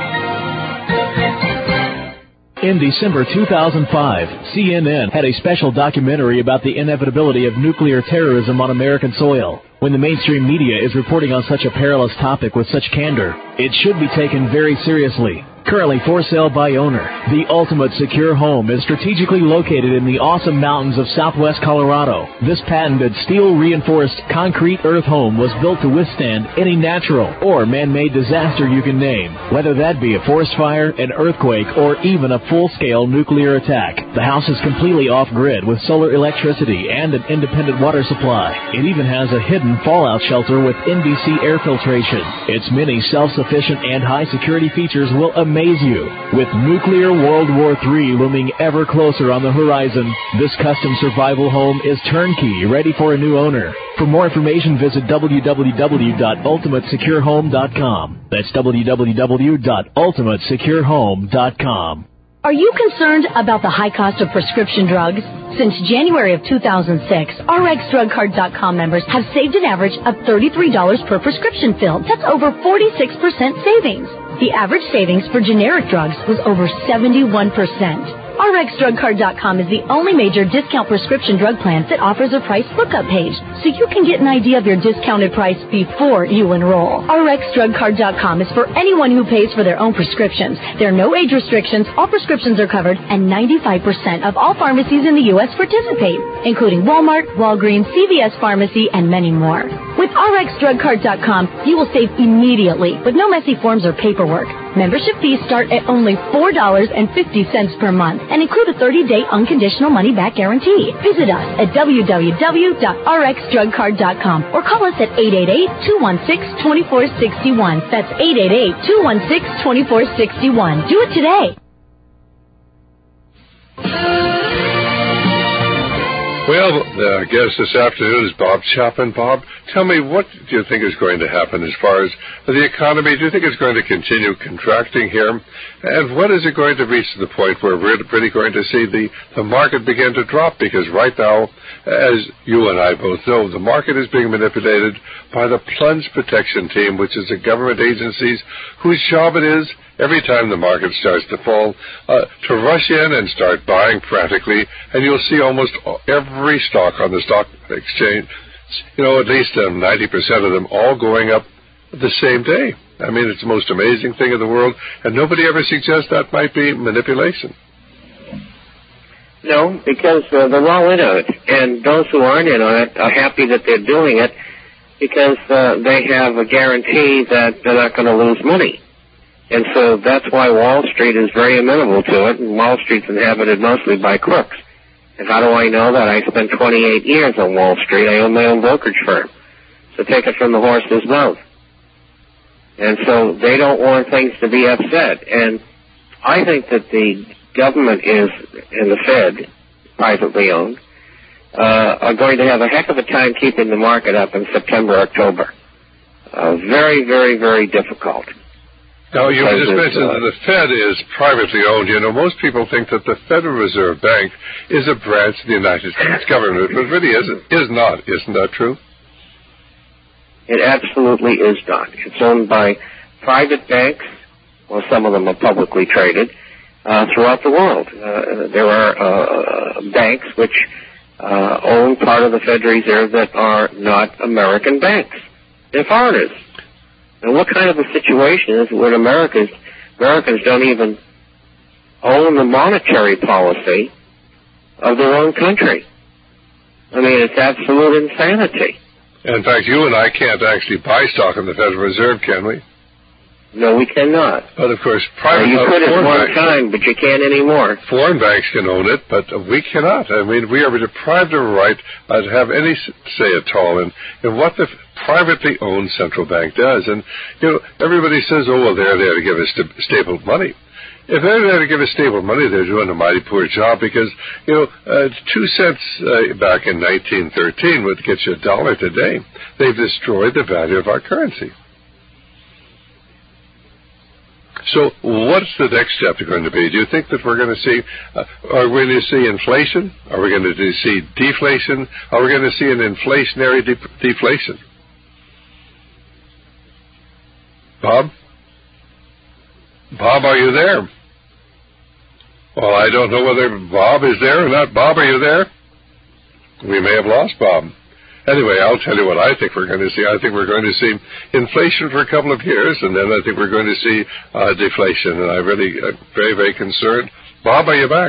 In December two thousand five, C N N had a special documentary about the inevitability of nuclear terrorism on American soil. When the mainstream media is reporting on such a perilous topic with such candor, it should be taken very seriously. Currently for sale by owner, the Ultimate Secure Home is strategically located in the awesome mountains of southwest Colorado. This patented steel-reinforced concrete earth home was built to withstand any natural or man-made disaster you can name, whether that be a forest fire, an earthquake, or even a full-scale nuclear attack. The house is completely off-grid with solar electricity and an independent water supply. It even has a hidden fallout shelter with N B C air filtration. Its many self-sufficient and high-security features will amaze you. With nuclear World War Three looming ever closer on the horizon, this custom survival home is turnkey, ready for a new owner. For more information, visit w w w dot ultimate secure home dot com. That's w w w dot ultimate secure home dot com. Are you concerned about the high cost of prescription drugs? Since January of two thousand six, R X drug card dot com members have saved an average of thirty-three dollars per prescription fill. That's over forty-six percent savings. The average savings for generic drugs was over seventy-one percent. R X drug card dot com is the only major discount prescription drug plan that offers a price lookup page, so you can get an idea of your discounted price before you enroll. R X drug card dot com is for anyone who pays for their own prescriptions. There are no age restrictions, all prescriptions are covered, and ninety-five percent of all pharmacies in the U S participate, including Walmart, Walgreens, C V S Pharmacy, and many more. With R X drug card dot com, you will save immediately with no messy forms or paperwork. Membership fees start at only four dollars and fifty cents per month and include a thirty-day unconditional money-back guarantee. Visit us at w w w dot r x drug card dot com or call us at eight eight eight, two one six, two four six one. That's eight eight eight, two one six, two four six one. Do it today. We Well, uh, I guess this afternoon is Bob Chapman. Bob, tell me, what do you think is going to happen as far as the economy? Do you think it's going to continue contracting here? And when is it going to reach the point where we're really going to see the, the market begin to drop? Because right now, as you and I both know, the market is being manipulated by the Plunge Protection Team, which is a government agency whose job it is, every time the market starts to fall, uh, to rush in and start buying frantically, and you'll see almost every stock on the stock exchange, you know, at least um, ninety percent of them all going up the same day. I mean, it's the most amazing thing in the world, and nobody ever suggests that might be manipulation. No, because uh, they're all in on it, and those who aren't in on it are happy that they're doing it because uh, they have a guarantee that they're not going to lose money. And so that's why Wall Street is very amenable to it, and Wall Street's inhabited mostly by crooks. And how do I know that? I spent twenty-eight years on Wall Street. I own my own brokerage firm. So take it from the horse's mouth. And so they don't want things to be upset. And I think that the government is, and the Fed, privately owned, uh, are going to have a heck of a time keeping the market up in September, October. Uh, very, very, very difficult. Now, you just mentioned uh, that the Fed is privately owned. You know, most people think that the Federal Reserve Bank is a branch of the United States government, but it really isn't, is not. Isn't that true? It absolutely is not. It's owned by private banks, well, some of them are publicly traded, uh, throughout the world. Uh, there are uh, banks which uh, own part of the Federal Reserve that are not American banks. They're foreigners. And what kind of a situation is it when Americans, Americans don't even own the monetary policy of their own country? I mean, it's absolute insanity. In fact, you and I can't actually buy stock in the Federal Reserve, can we? No, we cannot. But, of course, private... Well, you could at one banks, time, but you can't anymore. Foreign banks can own it, but we cannot. I mean, we are deprived of a right uh, to have any say at all in, in what the privately owned central bank does. And, you know, everybody says, oh, well, they're there to give us st- stable money. If they're there to give us stable money, they're doing a mighty poor job because, you know, uh, two cents uh, back in nineteen thirteen would get you a dollar today. They've destroyed the value of our currency. So what's the next step going to be? Do you think that we're going to see, uh, are we going to see inflation? Are we going to see deflation? Are we going to see an inflationary de- deflation? Bob? Bob, are you there? Well, I don't know whether Bob is there or not. Bob, are you there? We may have lost Bob. Anyway, I'll tell you what I think we're going to see. I think we're going to see inflation for a couple of years, and then I think we're going to see uh, deflation. And I'm really uh, very, very concerned. Bob, are you back?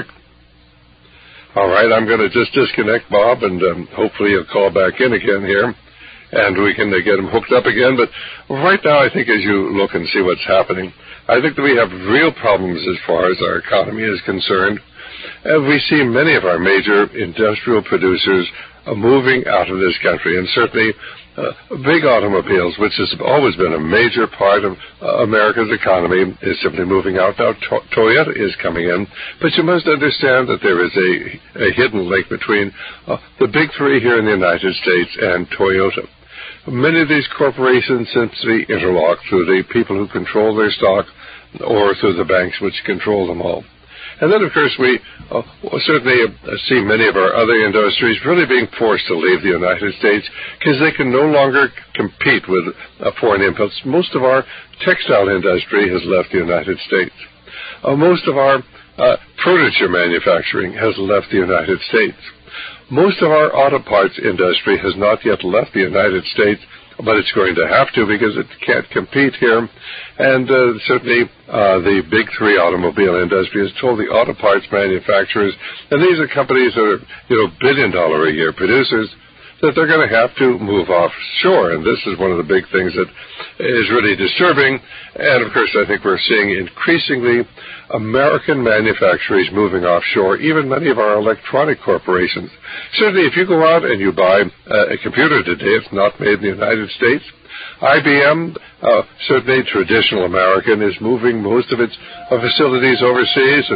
All right, I'm going to just disconnect Bob, and um, hopefully he'll call back in again here, and we can uh, get him hooked up again. But right now, I think as you look and see what's happening, I think that we have real problems as far as our economy is concerned. And we see many of our major industrial producers uh, moving out of this country, and certainly uh, big automobiles, which has always been a major part of uh, America's economy, is simply moving out. Now, to- Toyota is coming in, but you must understand that there is a, a hidden link between uh, the big three here in the United States and Toyota. Many of these corporations simply interlock through the people who control their stock or through the banks which control them all. And then, of course, we uh, certainly see many of our other industries really being forced to leave the United States because they can no longer compete with uh, foreign inputs. Most of our textile industry has left the United States. Uh, most of our uh, furniture manufacturing has left the United States. Most of our auto parts industry has not yet left the United States, but it's going to have to because it can't compete here. And uh, certainly uh, the big three automobile industry has told the auto parts manufacturers, and these are companies that are, you know, billion dollar a year producers, that they're going to have to move offshore. And this is one of the big things that is really disturbing. And, of course, I think we're seeing increasingly American manufacturers moving offshore, even many of our electronic corporations. Certainly, if you go out and you buy uh, a computer today, it's not made in the United States. I B M, uh, certainly traditional American, is moving most of its uh, facilities overseas, and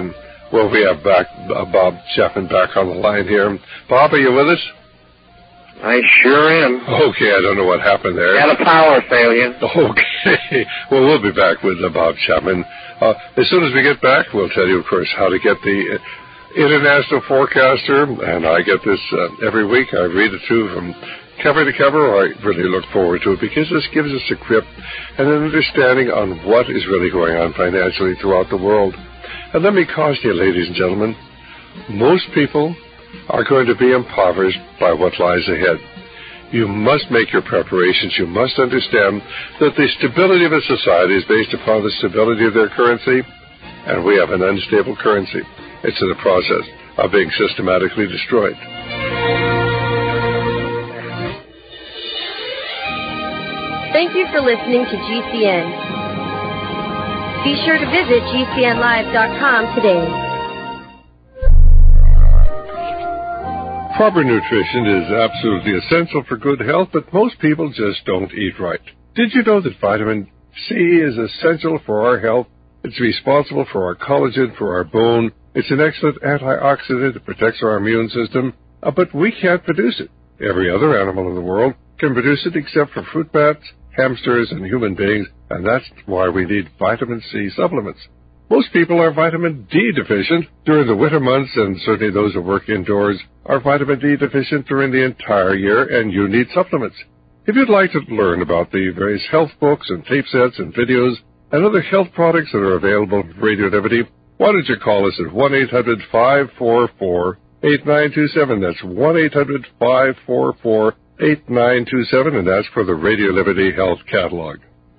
Well, we have back uh, Bob Chapman back on the line here. Bob, are you with us? I sure am. Okay, I don't know what happened there. Had a power failure. Okay. Well, we'll be back with uh, Bob Chapman. Uh, as soon as we get back, we'll tell you, of course, how to get the uh, International Forecaster, and I get this uh, every week. I read it too from cover to cover. I really look forward to it because this gives us a grip and an understanding on what is really going on financially throughout the world. And let me caution you, ladies and gentlemen, most people are going to be impoverished by what lies ahead. You must make your preparations. You must understand that the stability of a society is based upon the stability of their currency, and we have an unstable currency. It's in the process of being systematically destroyed. Thank you for listening to G C N. Be sure to visit G C N live dot com today. Proper nutrition is absolutely essential for good health, but most people just don't eat right. Did you know that vitamin C is essential for our health? It's responsible for our collagen, for our bone. It's an excellent antioxidant. It protects our immune system, uh, but we can't produce it. Every other animal in the world can produce it except for fruit bats, hamsters, and human beings, and that's why we need vitamin C supplements. Most people are vitamin D deficient during the winter months, and certainly those who work indoors are vitamin D deficient during the entire year, and you need supplements. If you'd like to learn about the various health books and tape sets and videos and other health products that are available from Radio Liberty, why don't you call us at one eight hundred five four four eight nine two seven. That's one eight hundred five four four eight nine two seven, and ask for the Radio Liberty Health Catalog.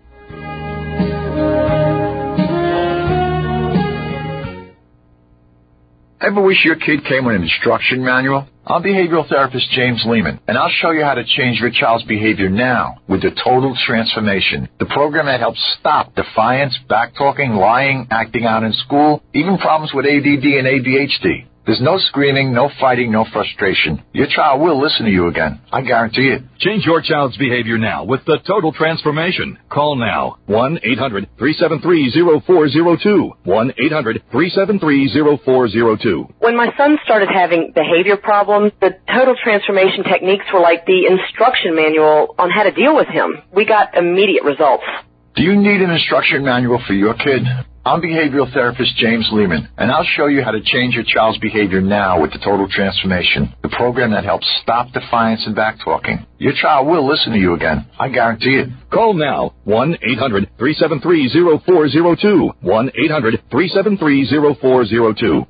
Ever wish your kid came with an instruction manual? I'm behavioral therapist James Lehman, and I'll show you how to change your child's behavior now with the Total Transformation, the program that helps stop defiance, backtalking, lying, acting out in school, even problems with A D D and A D H D. There's no screaming, no fighting, no frustration. Your child will listen to you again. I guarantee it. Change your child's behavior now with the Total Transformation. Call now. one eight hundred three seven three zero four zero two. one eight hundred three seven three zero four zero two. When my son started having behavior problems, the Total Transformation techniques were like the instruction manual on how to deal with him. We got immediate results. Do you need an instruction manual for your kid? I'm behavioral therapist James Lehman, and I'll show you how to change your child's behavior now with the Total Transformation, the program that helps stop defiance and backtalking. Your child will listen to you again. I guarantee it. Call now. one eight hundred three seven three zero four zero two. one eight hundred three seven three zero four zero two.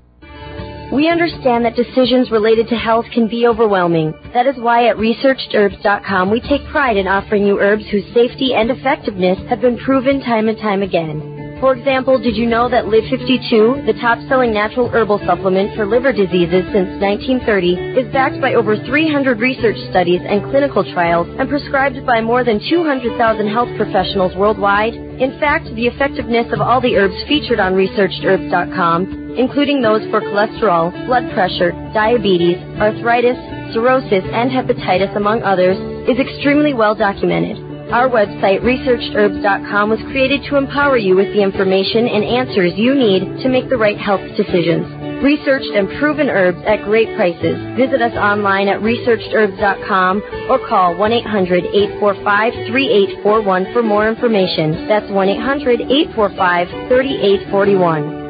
We understand that decisions related to health can be overwhelming. That is why at researched herbs dot com we take pride in offering you herbs whose safety and effectiveness have been proven time and time again. For example, did you know that Live fifty-two, the top-selling natural herbal supplement for liver diseases since nineteen thirty, is backed by over three hundred research studies and clinical trials and prescribed by more than two hundred thousand health professionals worldwide? In fact, the effectiveness of all the herbs featured on researched herbs dot com, including those for cholesterol, blood pressure, diabetes, arthritis, cirrhosis, and hepatitis, among others, is extremely well documented. Our website, researched herbs dot com, was created to empower you with the information and answers you need to make the right health decisions. Researched and proven herbs at great prices. Visit us online at researched herbs dot com or call one eight hundred eight four five three eight four one for more information. That's one eight hundred eight four five three eight four one.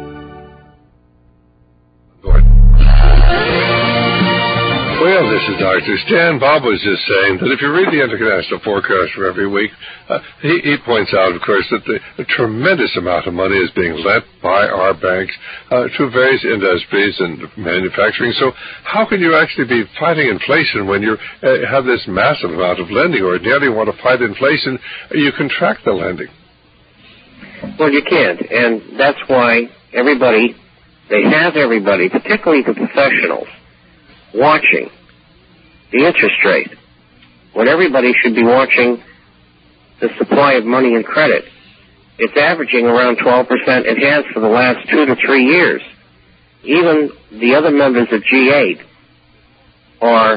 Well, this is Doctor Stan. Bob was just saying that if you read the International Forecast for every week, uh, he, he points out, of course, that the, a tremendous amount of money is being lent by our banks uh, to various industries and manufacturing. So how can you actually be fighting inflation when you uh, have this massive amount of lending? Ordinarily, you want to fight inflation, you contract the lending. Well, you can't, and that's why everybody, they have everybody, particularly the professionals, watching the interest rate when everybody should be watching the supply of money and credit. It's averaging around twelve percent. It has for the last two to three years. Even the other members of G eight are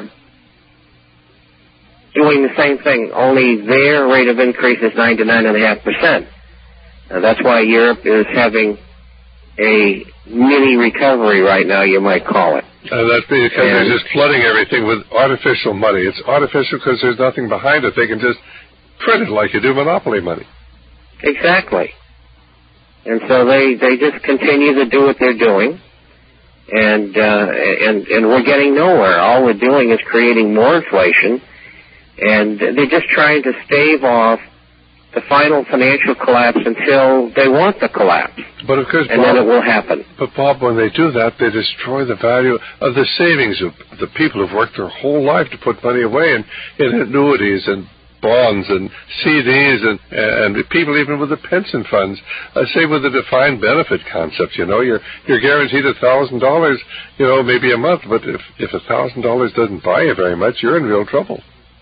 doing the same thing, only their rate of increase is nine to nine point five percent. Now, that's why Europe is having a mini recovery right now, you might call it. And that's because and they're just flooding everything with artificial money. It's artificial because there's nothing behind it. They can just print it like you do monopoly money. Exactly. And so they, they just continue to do what they're doing, and, uh, and, and we're getting nowhere. All we're doing is creating more inflation, and they're just trying to stave off the final financial collapse until they want the collapse. But of course, and Bob, then it will happen. But Bob, when they do that, they destroy the value of the savings of the people who've worked their whole life to put money away in, in annuities and bonds and C Ds and and people even with the pension funds. Uh, say with the defined benefit concept, you know, you're you're guaranteed a thousand dollars, you know, maybe a month. But if if a thousand dollars doesn't buy you very much, you're in real trouble.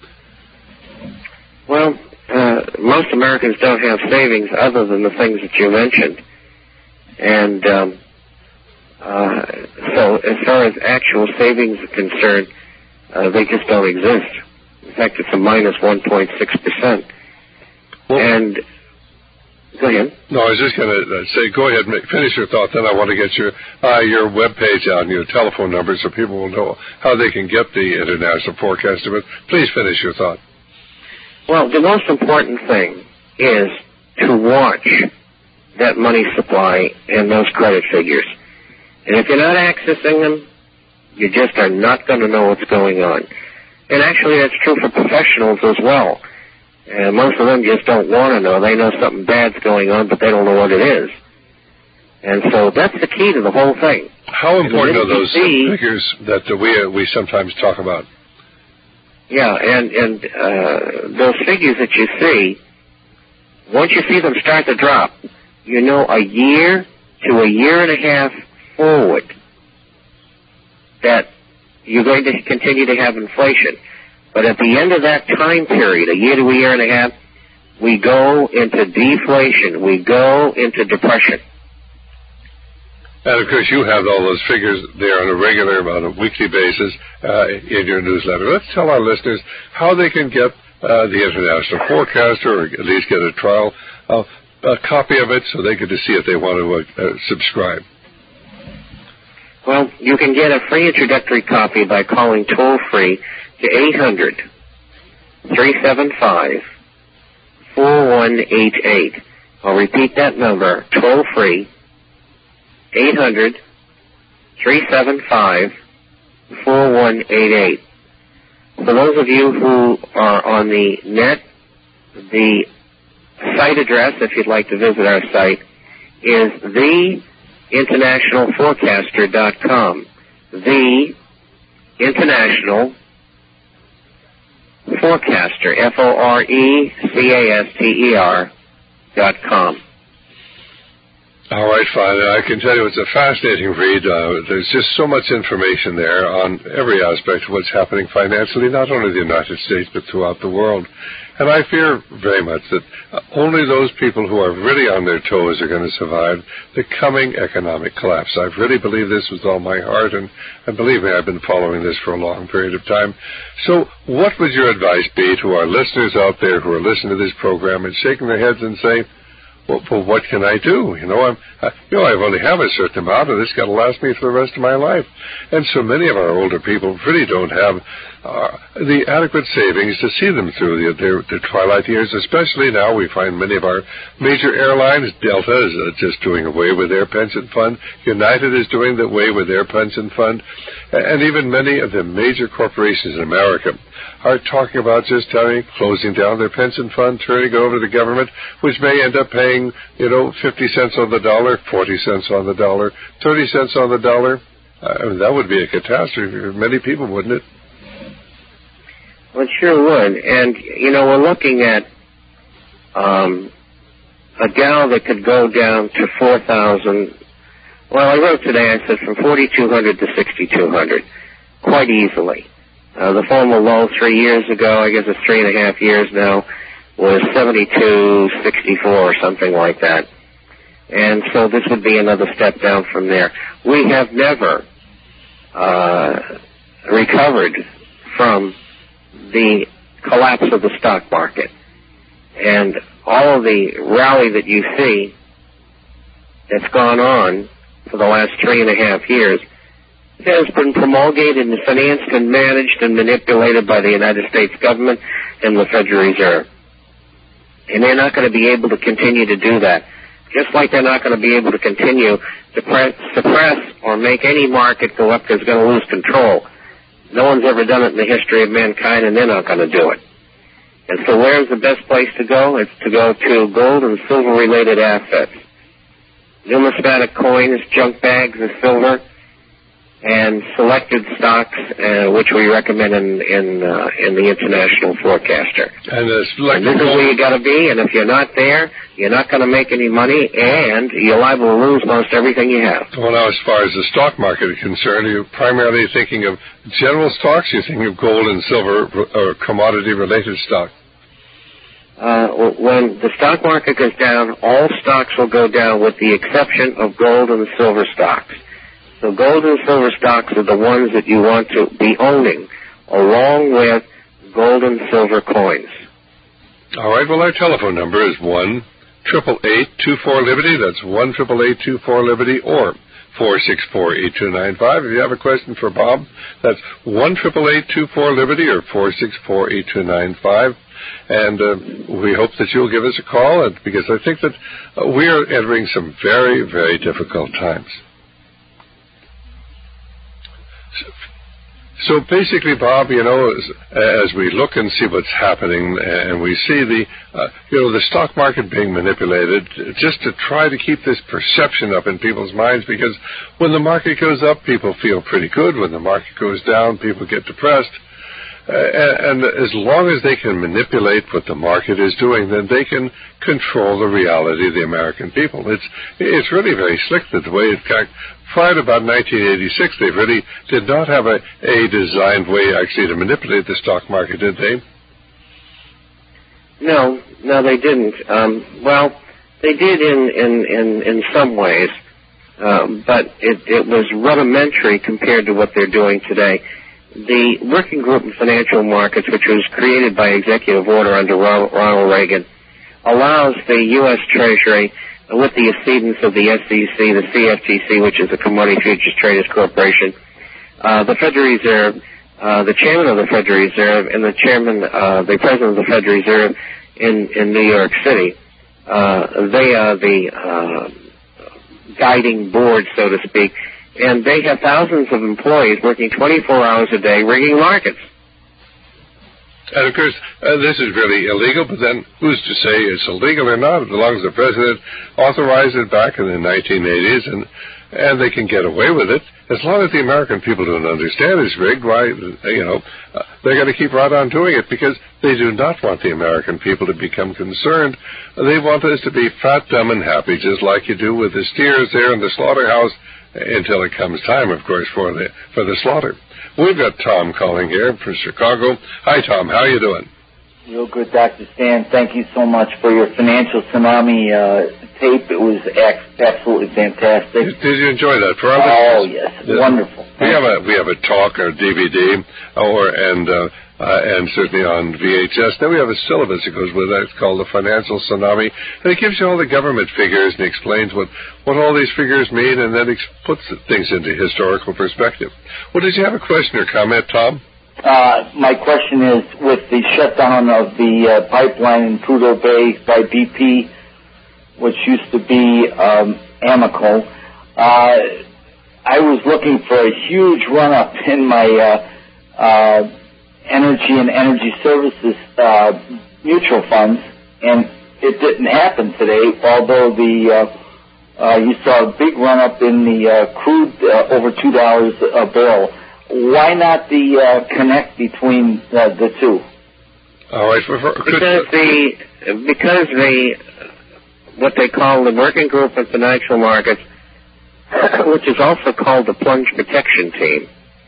Well. Uh, most Americans don't have savings other than the things that you mentioned. And um, uh, so as far as actual savings are concerned, uh, they just don't exist. In fact, it's a minus one point six percent. And go ahead. No, I was just going to say, go ahead, make, finish your thought. Then I want to get your uh, your web page out and your telephone number so people will know how they can get the International Forecaster. But please finish your thought. Well, the most important thing is to watch that money supply and those credit figures. And if you're not accessing them, you just are not going to know what's going on. And actually, that's true for professionals as well. And most of them just don't want to know. They know something bad's going on, but they don't know what it is. And so that's the key to the whole thing. How important are those see, figures that uh, we uh, we sometimes talk about? Yeah, and, and uh, those figures that you see, once you see them start to drop, you know a year to a year and a half forward that you're going to continue to have inflation. But at the end of that time period, a year to a year and a half, we go into deflation. We go into depression. And, of course, you have all those figures there on a regular, on a weekly basis uh, in your newsletter. Let's tell our listeners how they can get uh, the International Forecaster, or at least get a trial, uh, a copy of it so they can see if they want to uh, subscribe. Well, you can get a free introductory copy by calling toll-free to eight hundred, three seven five, four one eight eight. I'll repeat that number, toll-free, eight hundred, three seven five, four one eight eight. For those of you who are on the net, the site address, if you'd like to visit our site, is the international forecaster dot com. The International Forecaster, F O R E C A S T E R dot com. All right, Father. I can tell you it's a fascinating read. Uh, there's just so much information there on every aspect of what's happening financially, not only in the United States, but throughout the world. And I fear very much that only those people who are really on their toes are going to survive the coming economic collapse. I really believe this with all my heart, and, and believe me, I've been following this for a long period of time. So what would your advice be to our listeners out there who are listening to this program and shaking their heads and saying, Well, well, what can I do? You know, I'm, I, you know, I only have a certain amount, and it's got to last me for the rest of my life. And so many of our older people really don't have uh, the adequate savings to see them through the, their, their twilight years. Especially now, we find many of our major airlines. Delta is uh, just doing away with their pension fund. United is doing away with their pension fund, and even many of the major corporations in America are talking about just having closing down their pension fund, turning it over to the government, which may end up paying, you know, fifty cents on the dollar, forty cents on the dollar, thirty cents on the dollar. I mean, that would be a catastrophe for many people, wouldn't it? Well, it sure would. And, you know, we're looking at um, a Dow that could go down to four thousand. Well, I wrote today, I said from forty-two hundred to sixty-two hundred, quite easily. Uh, the former low three years ago, I guess it's three and a half years now, was seventy-two sixty-four or something like that. And so this would be another step down from there. We have never uh, recovered from the collapse of the stock market. And all of the rally that you see that's gone on for the last three and a half years has been promulgated and financed and managed and manipulated by the United States government and the Federal Reserve. And they're not going to be able to continue to do that. Just like they're not going to be able to continue to press, suppress or make any market go up because it's going to lose control. No one's ever done it in the history of mankind, and they're not going to do it. And so where's the best place to go? It's to go to gold and silver-related assets. Numismatic coins, junk bags of silver, and selected stocks, uh, which we recommend in in, uh, in the International Forecaster. And, uh, and this is where you got to be. And if you're not there, you're not going to make any money, and you're liable to lose most everything you have. Well, now, as far as the stock market is concerned, are you primarily thinking of general stocks? You're thinking of gold and silver or commodity-related stock? Uh, when the stock market goes down, all stocks will go down, with the exception of gold and silver stocks. So gold and silver stocks are the ones that you want to be owning, along with gold and silver coins. All right. Well, our telephone number is one triple eight two four Liberty. That's one triple eight two four Liberty, or four six four eight two nine five. If you have a question for Bob, that's one triple eight two four Liberty or four six four eight two nine five. And uh, we hope that you'll give us a call, because I think that uh, we are entering some very, very difficult times. So basically, Bob, you know, as, as we look and see what's happening, and we see the, uh, you know, the stock market being manipulated, just to try to keep this perception up in people's minds, because when the market goes up, people feel pretty good. When the market goes down, people get depressed. Uh, and, and as long as they can manipulate what the market is doing, then they can control the reality of the American people. It's it's really very slick that the way, in fact, prior to about nineteen eighty-six, they really did not have a, a designed way actually to manipulate the stock market, did they? No, no, they didn't. Um, well, they did in in in, in some ways, um, but it, it was rudimentary compared to what they're doing today. The Working Group in Financial Markets, which was created by executive order under Ronald Reagan, allows the U S Treasury, with the accedence of the S E C, the C F T C, which is the Commodity Futures Traders Corporation, uh, the Federal Reserve, uh, the chairman of the Federal Reserve, and the chairman, uh, the president of the Federal Reserve in, in New York City. Uh, they are the uh, guiding board, so to speak. And they have thousands of employees working twenty-four hours a day rigging markets. And, of course, uh, this is really illegal, but then who's to say it's illegal or not? As long as the president authorized it back in the nineteen eighties, and and they can get away with it, as long as the American people don't understand it's rigged, why, you know, uh, they're going to keep right on doing it, because they do not want the American people to become concerned. They want us to be fat, dumb, and happy, just like you do with the steers there in the slaughterhouse, until it comes time, of course, for the for the slaughter. We've got Tom calling here from Chicago. Hi, Tom. How are you doing? Real good, Doctor Stan. Thank you so much for your Financial Tsunami uh, tape. It was ex- absolutely fantastic. Did, did you enjoy that? For our oh, listeners, yes. Wonderful. We have a we have a talk or D V D, or and uh, uh, and certainly on V H S. Then we have a syllabus that goes with that. It's called the Financial Tsunami, and it gives you all the government figures and explains what, what all these figures mean, and then ex- puts things into historical perspective. Well, did you have a question or comment, Tom? Uh, my question is, with the shutdown of the uh, pipeline in Prudhoe Bay by B P, which used to be um, Amoco, uh, I was looking for a huge run-up in my uh, uh, energy and energy services uh, mutual funds, and it didn't happen today, although the uh, uh, you saw a big run-up in the uh, crude uh, over two dollars a barrel. Why not the uh, connect between uh, the two? All right, for, for, because the because the what they call the Working Group in Financial Markets, which is also called the Plunge Protection Team,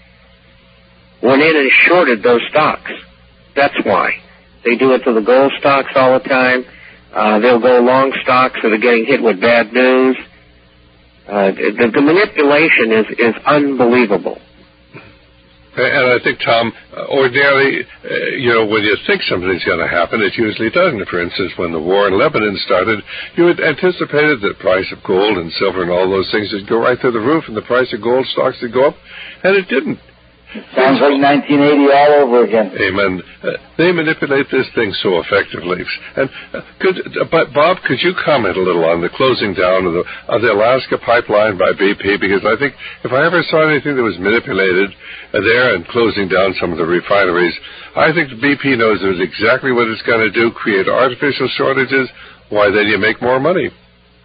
went in and shorted those stocks. That's why they do it to the gold stocks all the time. Uh, they'll go long stocks that are getting hit with bad news. Uh, the, the manipulation is is unbelievable. And I think, Tom, ordinarily, uh, you know, when you think something's going to happen, it usually doesn't. For instance, when the war in Lebanon started, you had anticipated the price of gold and silver and all those things would go right through the roof, and the price of gold stocks would go up, and it didn't. Sounds like nineteen eighty all over again. Amen. Uh, they manipulate this thing so effectively. And uh, could, uh, but Bob, could you comment a little on the closing down of the, of the Alaska pipeline by B P? Because I think if I ever saw anything that was manipulated uh, there and closing down some of the refineries, I think B P knows exactly what it's going to do, create artificial shortages. Why, then you make more money.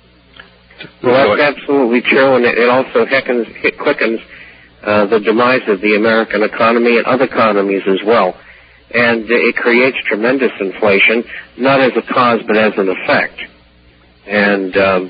Well, that's absolutely true, and it also heckens, it quickens Uh, the demise of the American economy and other economies as well. And uh, it creates tremendous inflation, not as a cause but as an effect. And um,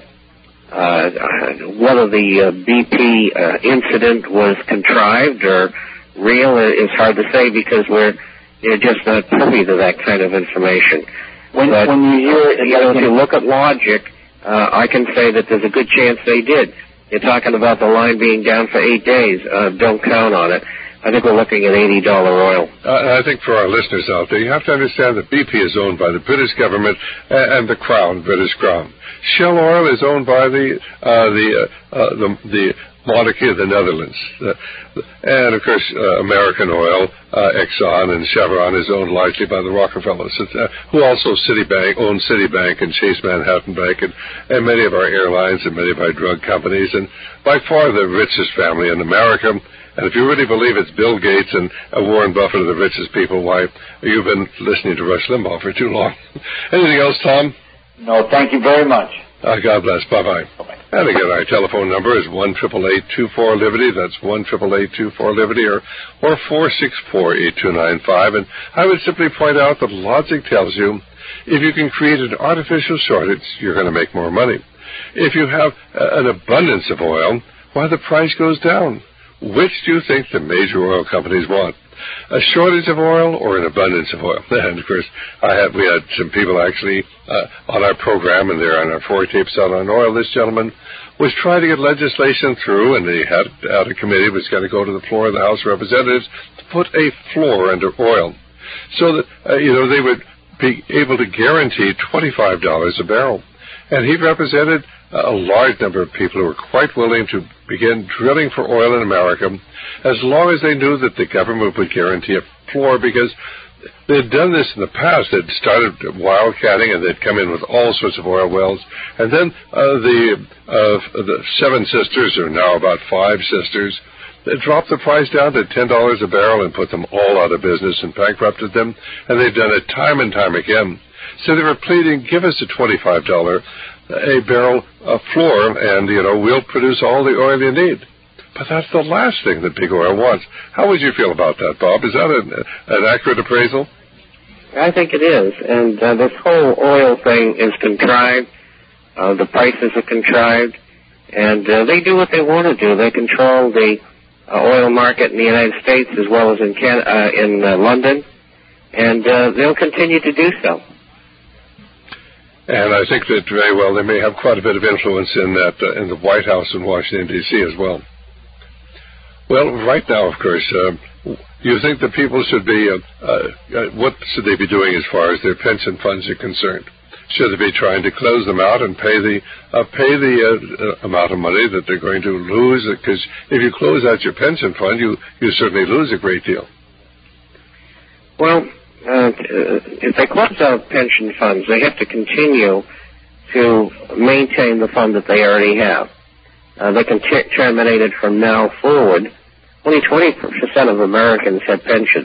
uh, whether the uh, B P uh, incident was contrived or real is hard to say because we're you're just not privy to that kind of information. When, but, when you hear it, you know, if you look at logic, uh, I can say that there's a good chance they did. You're talking about the line being down for eight days. Uh, don't count on it. I think we're looking at eighty dollars oil. Uh, I think for our listeners out there, you have to understand that B P is owned by the British government and the Crown, British Crown. Shell Oil is owned by the uh, the, uh, uh, the the monarchy of the Netherlands. Uh, and, of course, uh, American Oil, uh, Exxon, and Chevron is owned largely by the Rockefellers, uh, who also Citibank, own Citibank and Chase Manhattan Bank, and, and many of our airlines and many of our drug companies, and by far the richest family in America. And if you really believe it's Bill Gates and uh, Warren Buffett are the richest people, why, you've been listening to Rush Limbaugh for too long. Anything else, Tom? No, thank you very much. Uh, God bless. Bye-bye. Bye-bye. And again, our telephone number is one eight eight eight, two four, Liberty. That's one eight eight eight, two four, Liberty, or, or four six four, eight two nine five. And I would simply point out that logic tells you if you can create an artificial shortage, you're going to make more money. If you have uh, an abundance of oil, why, the price goes down. Which do you think the major oil companies want? A shortage of oil or an abundance of oil? And, of course, I had, we had some people actually uh, on our program, and they're on our four tapes out on oil. This gentleman was trying to get legislation through, and they had, had a committee was going to go to the floor of the House of Representatives to put a floor under oil so that, uh, you know, they would be able to guarantee twenty-five dollars a barrel. And he represented a large number of people who were quite willing to begin drilling for oil in America as long as they knew that the government would guarantee a floor, because they had done this in the past. They'd started wildcatting, and they'd come in with all sorts of oil wells. And then uh, the, uh, the Seven Sisters, or now about Five Sisters, they dropped the price down to ten dollars a barrel and put them all out of business and bankrupted them. And they've done it time and time again. So they were pleading, give us a twenty-five dollars a barrel uh, floor, and, you know, we'll produce all the oil you need. But that's the last thing that big oil wants. How would you feel about that, Bob? Is that an, an accurate appraisal? I think it is. And uh, this whole oil thing is contrived. Uh, the prices are contrived. And uh, they do what they want to do. They control the uh, oil market in the United States as well as in, Can- uh, in uh, London. And uh, they'll continue to do so. And I think that very well they may have quite a bit of influence in that uh, in the White House in Washington, D C as well. Well, right now, of course, uh, you think the people should be, uh, uh, what should they be doing as far as their pension funds are concerned? Should they be trying to close them out and pay the uh, pay the uh, amount of money that they're going to lose? Because if you close out your pension fund, you, you certainly lose a great deal. Well, Uh, if they close out pension funds, they have to continue to maintain the fund that they already have. Uh, they can t- terminate it from now forward. Only twenty percent of Americans have pensions.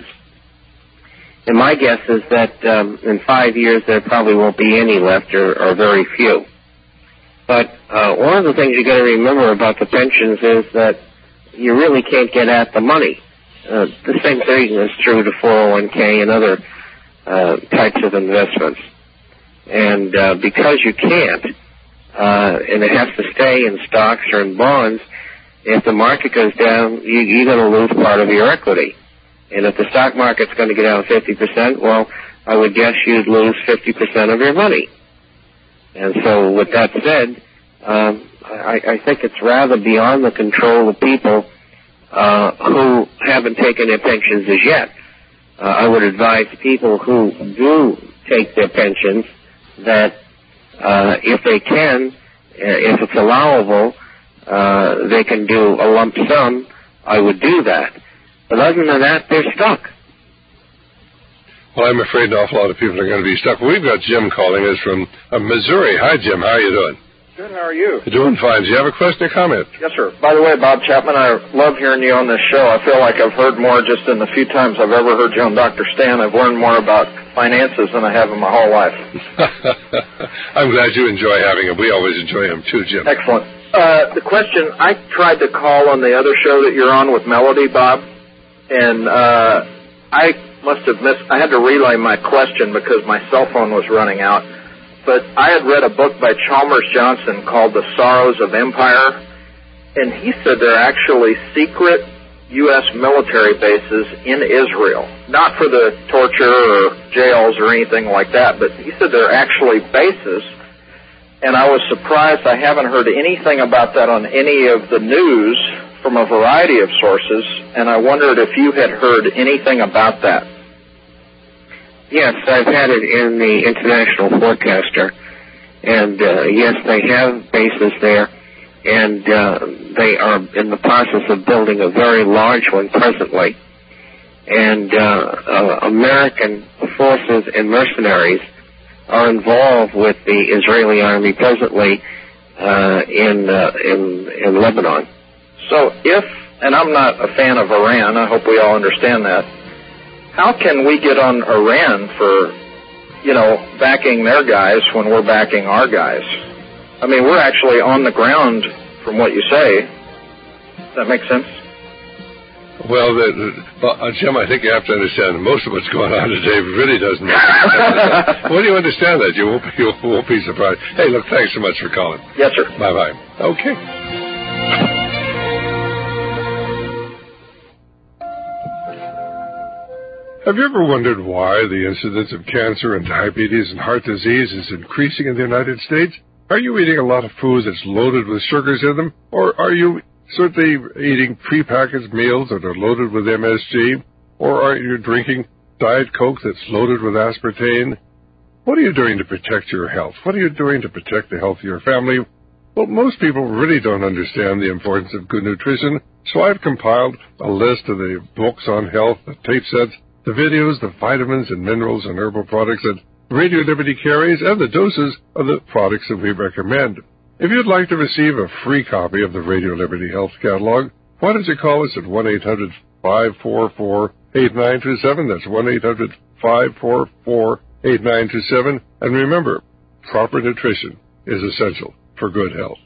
And my guess is that um, in five years there probably won't be any left, or, or very few. But uh, one of the things you got to remember about the pensions is that you really can't get at the money. Uh, the same thing is true to four oh one k and other uh, types of investments. And uh, because you can't, uh, and it has to stay in stocks or in bonds, if the market goes down, you, you're going to lose part of your equity. And if the stock market's going to go down fifty percent, well, I would guess you'd lose fifty percent of your money. And so with that said, um, I, I think it's rather beyond the control of people uh, who haven't taken their pensions as yet. Uh, I would advise people who do take their pensions that uh, if they can, uh, if it's allowable, uh, they can do a lump sum, I would do that. But other than that, they're stuck. Well, I'm afraid an awful lot of people are going to be stuck. We've got Jim calling us from uh, Missouri. Hi, Jim. How are you doing? Good. How are you? You're doing fine. Do you have a question or comment? Yes, sir. By the way, Bob Chapman, I love hearing you on this show. I feel like I've heard more just in the few times I've ever heard you on Doctor Stan. I've learned more about finances than I have in my whole life. I'm glad you enjoy having him. We always enjoy him too, Jim. Excellent. Uh, the question, I tried to call on the other show that you're on with Melody, Bob, and uh, I must have missed, I had to relay my question because my cell phone was running out. But I had read a book by Chalmers Johnson called The Sorrows of Empire, and he said there are actually secret U S military bases in Israel, not for the torture or jails or anything like that, but he said there are actually bases, and I was surprised I haven't heard anything about that on any of the news from a variety of sources, and I wondered if you had heard anything about that. Yes, I've had it in the International Forecaster, and uh, yes, they have bases there, and uh, they are in the process of building a very large one presently. And uh, uh, American forces and mercenaries are involved with the Israeli army presently uh, in, uh, in in Lebanon. So if, and I'm not a fan of Iran, I hope we all understand that, how can we get on Iran for, you know, backing their guys when we're backing our guys? I mean, we're actually on the ground from what you say. Does that make sense? Well, the, the, uh, Jim, I think you have to understand that most of what's going on today really doesn't make sense. When you understand that, you won't, you won't be surprised. Hey, look, thanks so much for calling. Yes, sir. Bye-bye. Okay. Have you ever wondered why the incidence of cancer and diabetes and heart disease is increasing in the United States? Are you eating a lot of food that's loaded with sugars in them? Or are you certainly eating prepackaged meals that are loaded with M S G? Or are you drinking Diet Coke that's loaded with aspartame? What are you doing to protect your health? What are you doing to protect the health of your family? Well, most people really don't understand the importance of good nutrition, so I've compiled a list of the books on health, the tape sets, the videos, the vitamins and minerals and herbal products that Radio Liberty carries, and the doses of the products that we recommend. If you'd like to receive a free copy of the Radio Liberty Health Catalog, why don't you call us at one eight hundred five four four eight nine two seven. That's one eight hundred five four four eight nine two seven. And remember, proper nutrition is essential for good health.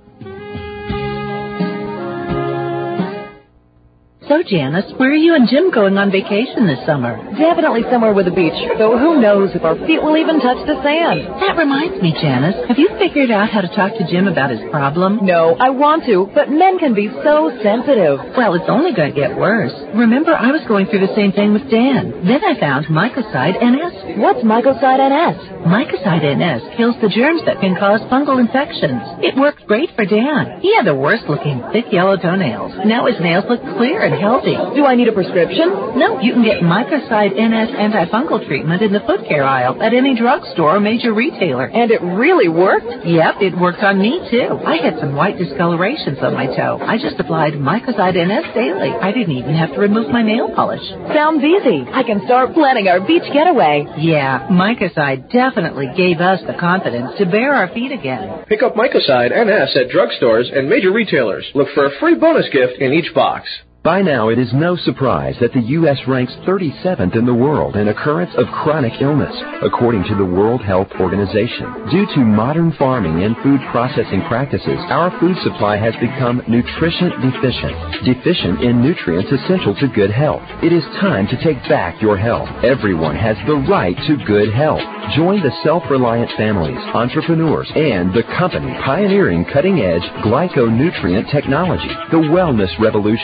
So, Janice, where are you and Jim going on vacation this summer? Definitely somewhere with a beach, though who knows if our feet will even touch the sand. That reminds me, Janice, have you figured out how to talk to Jim about his problem? No, I want to, but men can be so sensitive. Well, it's only going to get worse. Remember, I was going through the same thing with Dan. Then I found Mycoside N S. What's Mycoside N S? Mycoside N S kills the germs that can cause fungal infections. It worked great for Dan. He had the worst-looking, thick yellow toenails. Now his nails look clear and healthy. Do I need a prescription? No, you can get Mycoside N S antifungal treatment in the foot care aisle at any drugstore or major retailer. And it really worked? Yep, it worked on me, too. I had some white discolorations on my toe. I just applied Mycoside N S daily. I didn't even have to remove my nail polish. Sounds easy. I can start planning our beach getaway. Yeah, Mycoside definitely gave us the confidence to bare our feet again. Pick up Mycoside N S at drugstores and major retailers. Look for a free bonus gift in each box. By now, it is no surprise that the U S ranks thirty-seventh in the world in occurrence of chronic illness, according to the World Health Organization. Due to modern farming and food processing practices, our food supply has become nutrition deficient, deficient in nutrients essential to good health. It is time to take back your health. Everyone has the right to good health. Join the self-reliant families, entrepreneurs, and the company pioneering cutting-edge glyconutrient technology. The wellness revolution is projected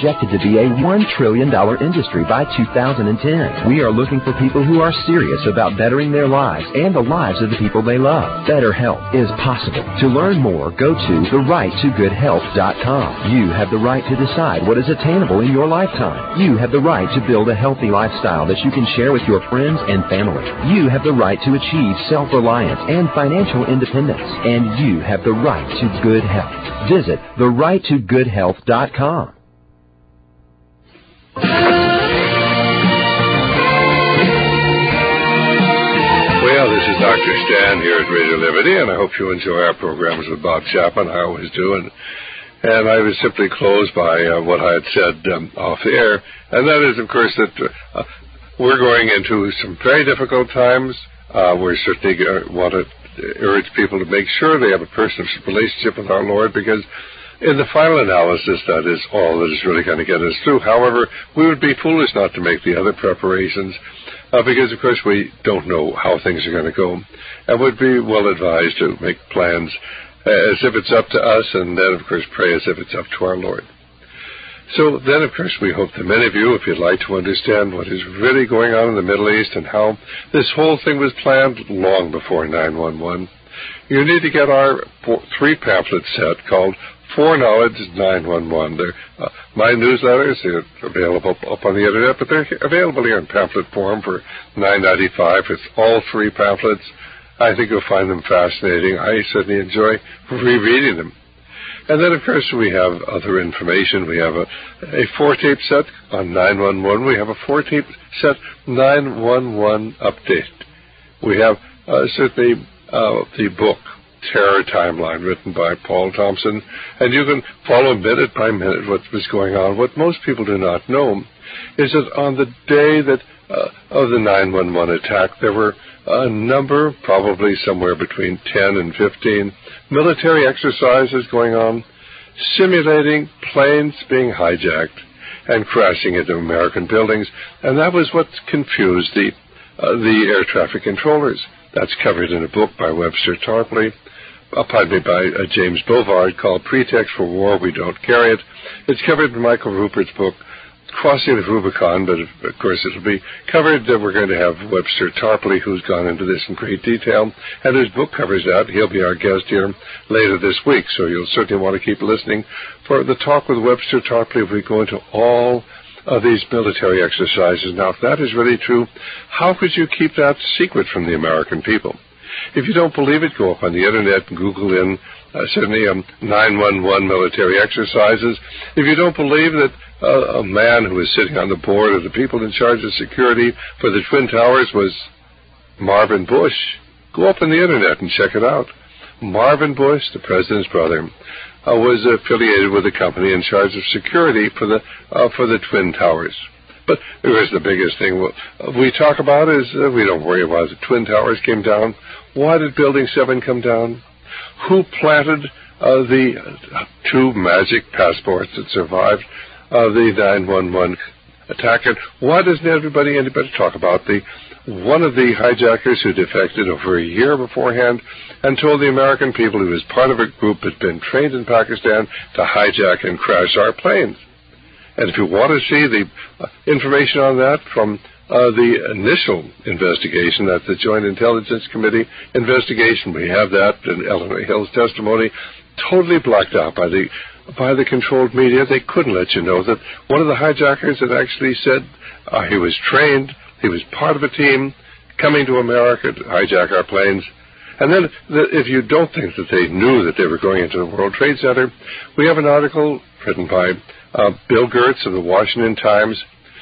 projected to be a one trillion dollars industry by two thousand ten. We are looking for people who are serious about bettering their lives and the lives of the people they love. Better health is possible. To learn more, go to the right to good health dot com. You have the right to decide what is attainable in your lifetime. You have the right to build a healthy lifestyle that you can share with your friends and family. You have the right to achieve self-reliance and financial independence. And you have the right to good health. Visit the right to good health dot com. Well, this is Doctor Stan here at Radio Liberty, and I hope you enjoy our programs with Bob Chapman. I always do. And, and I would simply close by uh, what I had said um, off the air, and that is, of course, that uh, we're going into some very difficult times. Uh, we certainly want to urge people to make sure they have a personal relationship with our Lord, because in the final analysis, that is all that is really going to get us through. However, we would be foolish not to make the other preparations, uh, because, of course, we don't know how things are going to go, and would be well advised to make plans as if it's up to us, and then, of course, pray as if it's up to our Lord. So then, of course, we hope that many of you, if you'd like to understand what is really going on in the Middle East and how this whole thing was planned long before nine one one, you need to get our four, three pamphlet set called Foreknowledge nine one one. They're, uh, my newsletters are available up, up on the Internet, but they're available here in pamphlet form for nine ninety-five. It's all three pamphlets. I think you'll find them fascinating. I certainly enjoy rereading them. And then, of course, we have other information. We have a, a four-tape set on nine one one. We have a four-tape set nine one one update. We have uh, certainly uh, the book, Terror Timeline, written by Paul Thompson. And you can follow minute by minute what was going on. What most people do not know is that on the day that uh, of the nine one one attack, there were a number, probably somewhere between ten and fifteen, military exercises going on, simulating planes being hijacked and crashing into American buildings. And that was what confused the, uh, the air traffic controllers. That's covered in a book by Webster Tarpley, uh, pardon me, by uh, James Bovard, called Pretext for War, We Don't Carry It. It's covered in Michael Rupert's book, Crossing the Rubicon, but of course it'll be covered. Uh, we're going to have Webster Tarpley, who's gone into this in great detail, and his book covers that. He'll be our guest here later this week, so you'll certainly want to keep listening for the talk with Webster Tarpley. We go into all of these military exercises. Now, if that is really true, how could you keep that secret from the American people? If you don't believe it, go up on the Internet and Google in uh, certainly um, nine one one military exercises. If you don't believe that uh, a man who was sitting on the board of the people in charge of security for the Twin Towers was Marvin Bush, go up on the Internet and check it out. Marvin Bush, the president's brother, uh, was affiliated with the company in charge of security for the uh, for the Twin Towers. But here's the biggest thing we talk about is uh, we don't worry about the Twin Towers came down. Why did Building seven come down? Who planted uh, the two magic passports that survived uh, the nine one one attack? And why doesn't everybody, anybody talk about the one of the hijackers who defected over a year beforehand and told the American people he was part of a group that had been trained in Pakistan to hijack and crash our planes? And if you want to see the uh, information on that from uh, the initial investigation, that's the Joint Intelligence Committee investigation, we have that in Eleanor Hill's testimony, totally blacked out by the by the controlled media. They couldn't let you know that one of the hijackers had actually said uh, he was trained, he was part of a team coming to America to hijack our planes. And then, if you don't think that they knew that they were going into the World Trade Center, we have an article written by uh, Bill Gertz of the Washington Times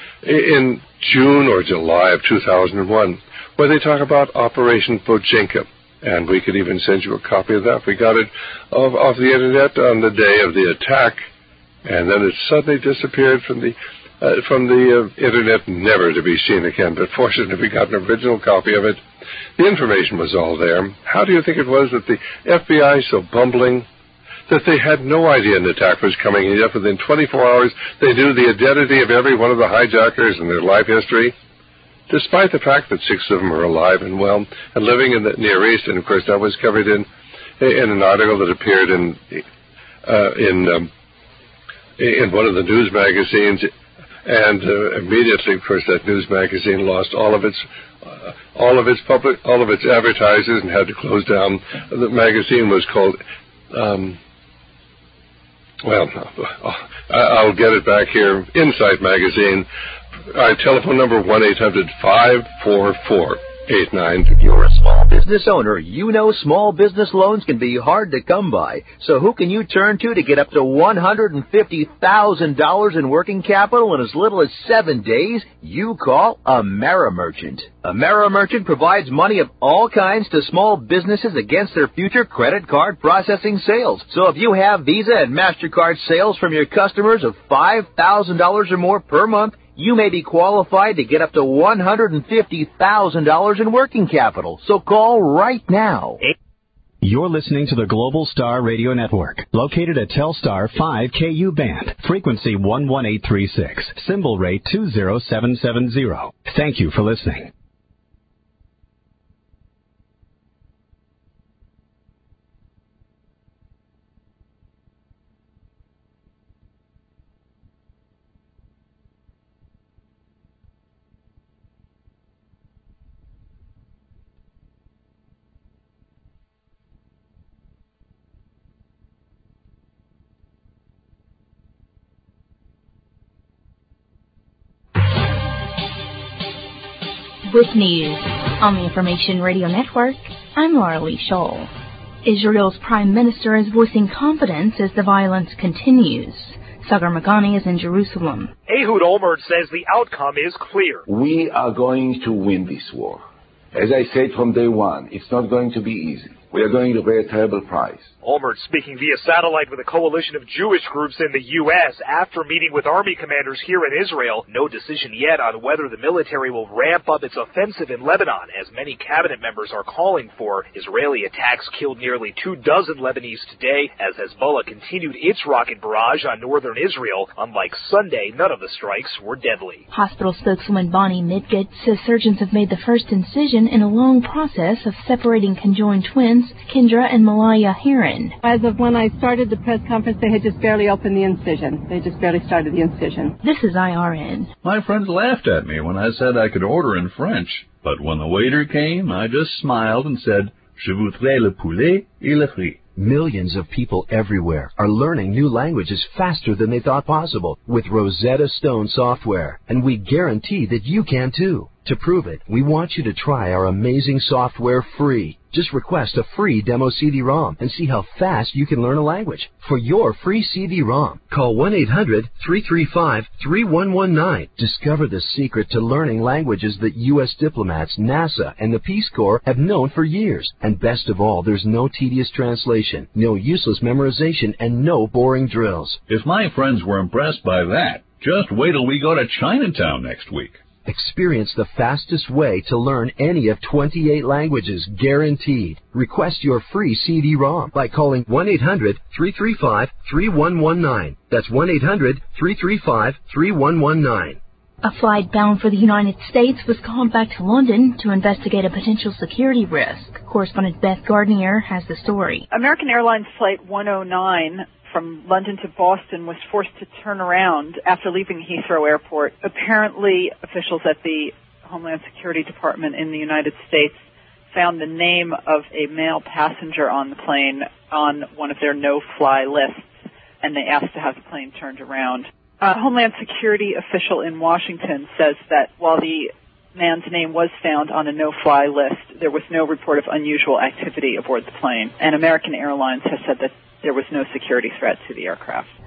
in June or July of two thousand one, where they talk about Operation Bojinka. And we could even send you a copy of that. We got it off, off the Internet on the day of the attack, and then it suddenly disappeared from the uh, from the uh, Internet, never to be seen again. But fortunately, we got an original copy of it. The information was all there. How do you think it was that the F B I, so bumbling, that they had no idea an attack was coming, and yet within twenty-four hours they knew the identity of every one of the hijackers and their life history, despite the fact that six of them are alive and well and living in the Near East? And of course that was covered in in an article that appeared in uh, in um, in one of the news magazines, and uh, immediately, of course, that news magazine lost all of its uh, all of its public, all of its advertisers, and had to close down. The magazine was called. Um, well, I'll get it back here. Insight Magazine. Our telephone number one eight hundred five four four eight nine. If you're a small business owner, you know small business loans can be hard to come by. So who can you turn to to get up to one hundred fifty thousand dollars in working capital in as little as seven days? You call AmeriMerchant. AmeriMerchant provides money of all kinds to small businesses against their future credit card processing sales. So if you have Visa and MasterCard sales from your customers of five thousand dollars or more per month, you may be qualified to get up to one hundred fifty thousand dollars in working capital. So call right now. You're listening to the Global Star Radio Network, located at Telstar five K U band, frequency one one eight three six, symbol rate two zero seven seven zero. Thank you for listening. With news on the Information Radio Network, I'm Laura Lee Scholl. Israel's prime minister is voicing confidence as the violence continues. Sagar Magani is in Jerusalem. Ehud Olmert says the outcome is clear. We are going to win this war. As I said from day one, it's not going to be easy. We are going to pay a terrible price. Olmert speaking via satellite with a coalition of Jewish groups in the U S after meeting with army commanders here in Israel. No decision yet on whether the military will ramp up its offensive in Lebanon, as many cabinet members are calling for. Israeli attacks killed nearly two dozen Lebanese today as Hezbollah continued its rocket barrage on northern Israel. Unlike Sunday, none of the strikes were deadly. Hospital spokeswoman Bonnie Midgett says surgeons have made the first incision in a long process of separating conjoined twins, Kendra and Malaya Heron. As of when I started the press conference, they had just barely opened the incision. They just barely started the incision. This is I R N. My friends laughed at me when I said I could order in French, but when the waiter came, I just smiled and said, Je voudrais le poulet et le riz. Millions of people everywhere are learning new languages faster than they thought possible with Rosetta Stone software, and we guarantee that you can too. To prove it, we want you to try our amazing software free. Just request a free demo C D ROM and see how fast you can learn a language. For your free C D ROM, call one eight hundred three three five three one one nine. Discover the secret to learning languages that U S diplomats, NASA, and the Peace Corps have known for years. And best of all, there's no tedious translation, no useless memorization, and no boring drills. If my friends were impressed by that, just wait till we go to Chinatown next week. Experience the fastest way to learn any of twenty-eight languages, guaranteed. Request your free C D ROM by calling one eight hundred three three five three one one nine. That's one eight hundred three three five three one one nine. A flight bound for the United States was called back to London to investigate a potential security risk. Correspondent Beth Gardner has the story. American Airlines Flight one oh nine from London to Boston was forced to turn around after leaving Heathrow Airport. Apparently, officials at the Homeland Security Department in the United States found the name of a male passenger on the plane on one of their no-fly lists, and they asked to have the plane turned around. A Homeland Security official in Washington says that while the man's name was found on a no-fly list, there was no report of unusual activity aboard the plane, and American Airlines has said that there was no security threat to the aircraft.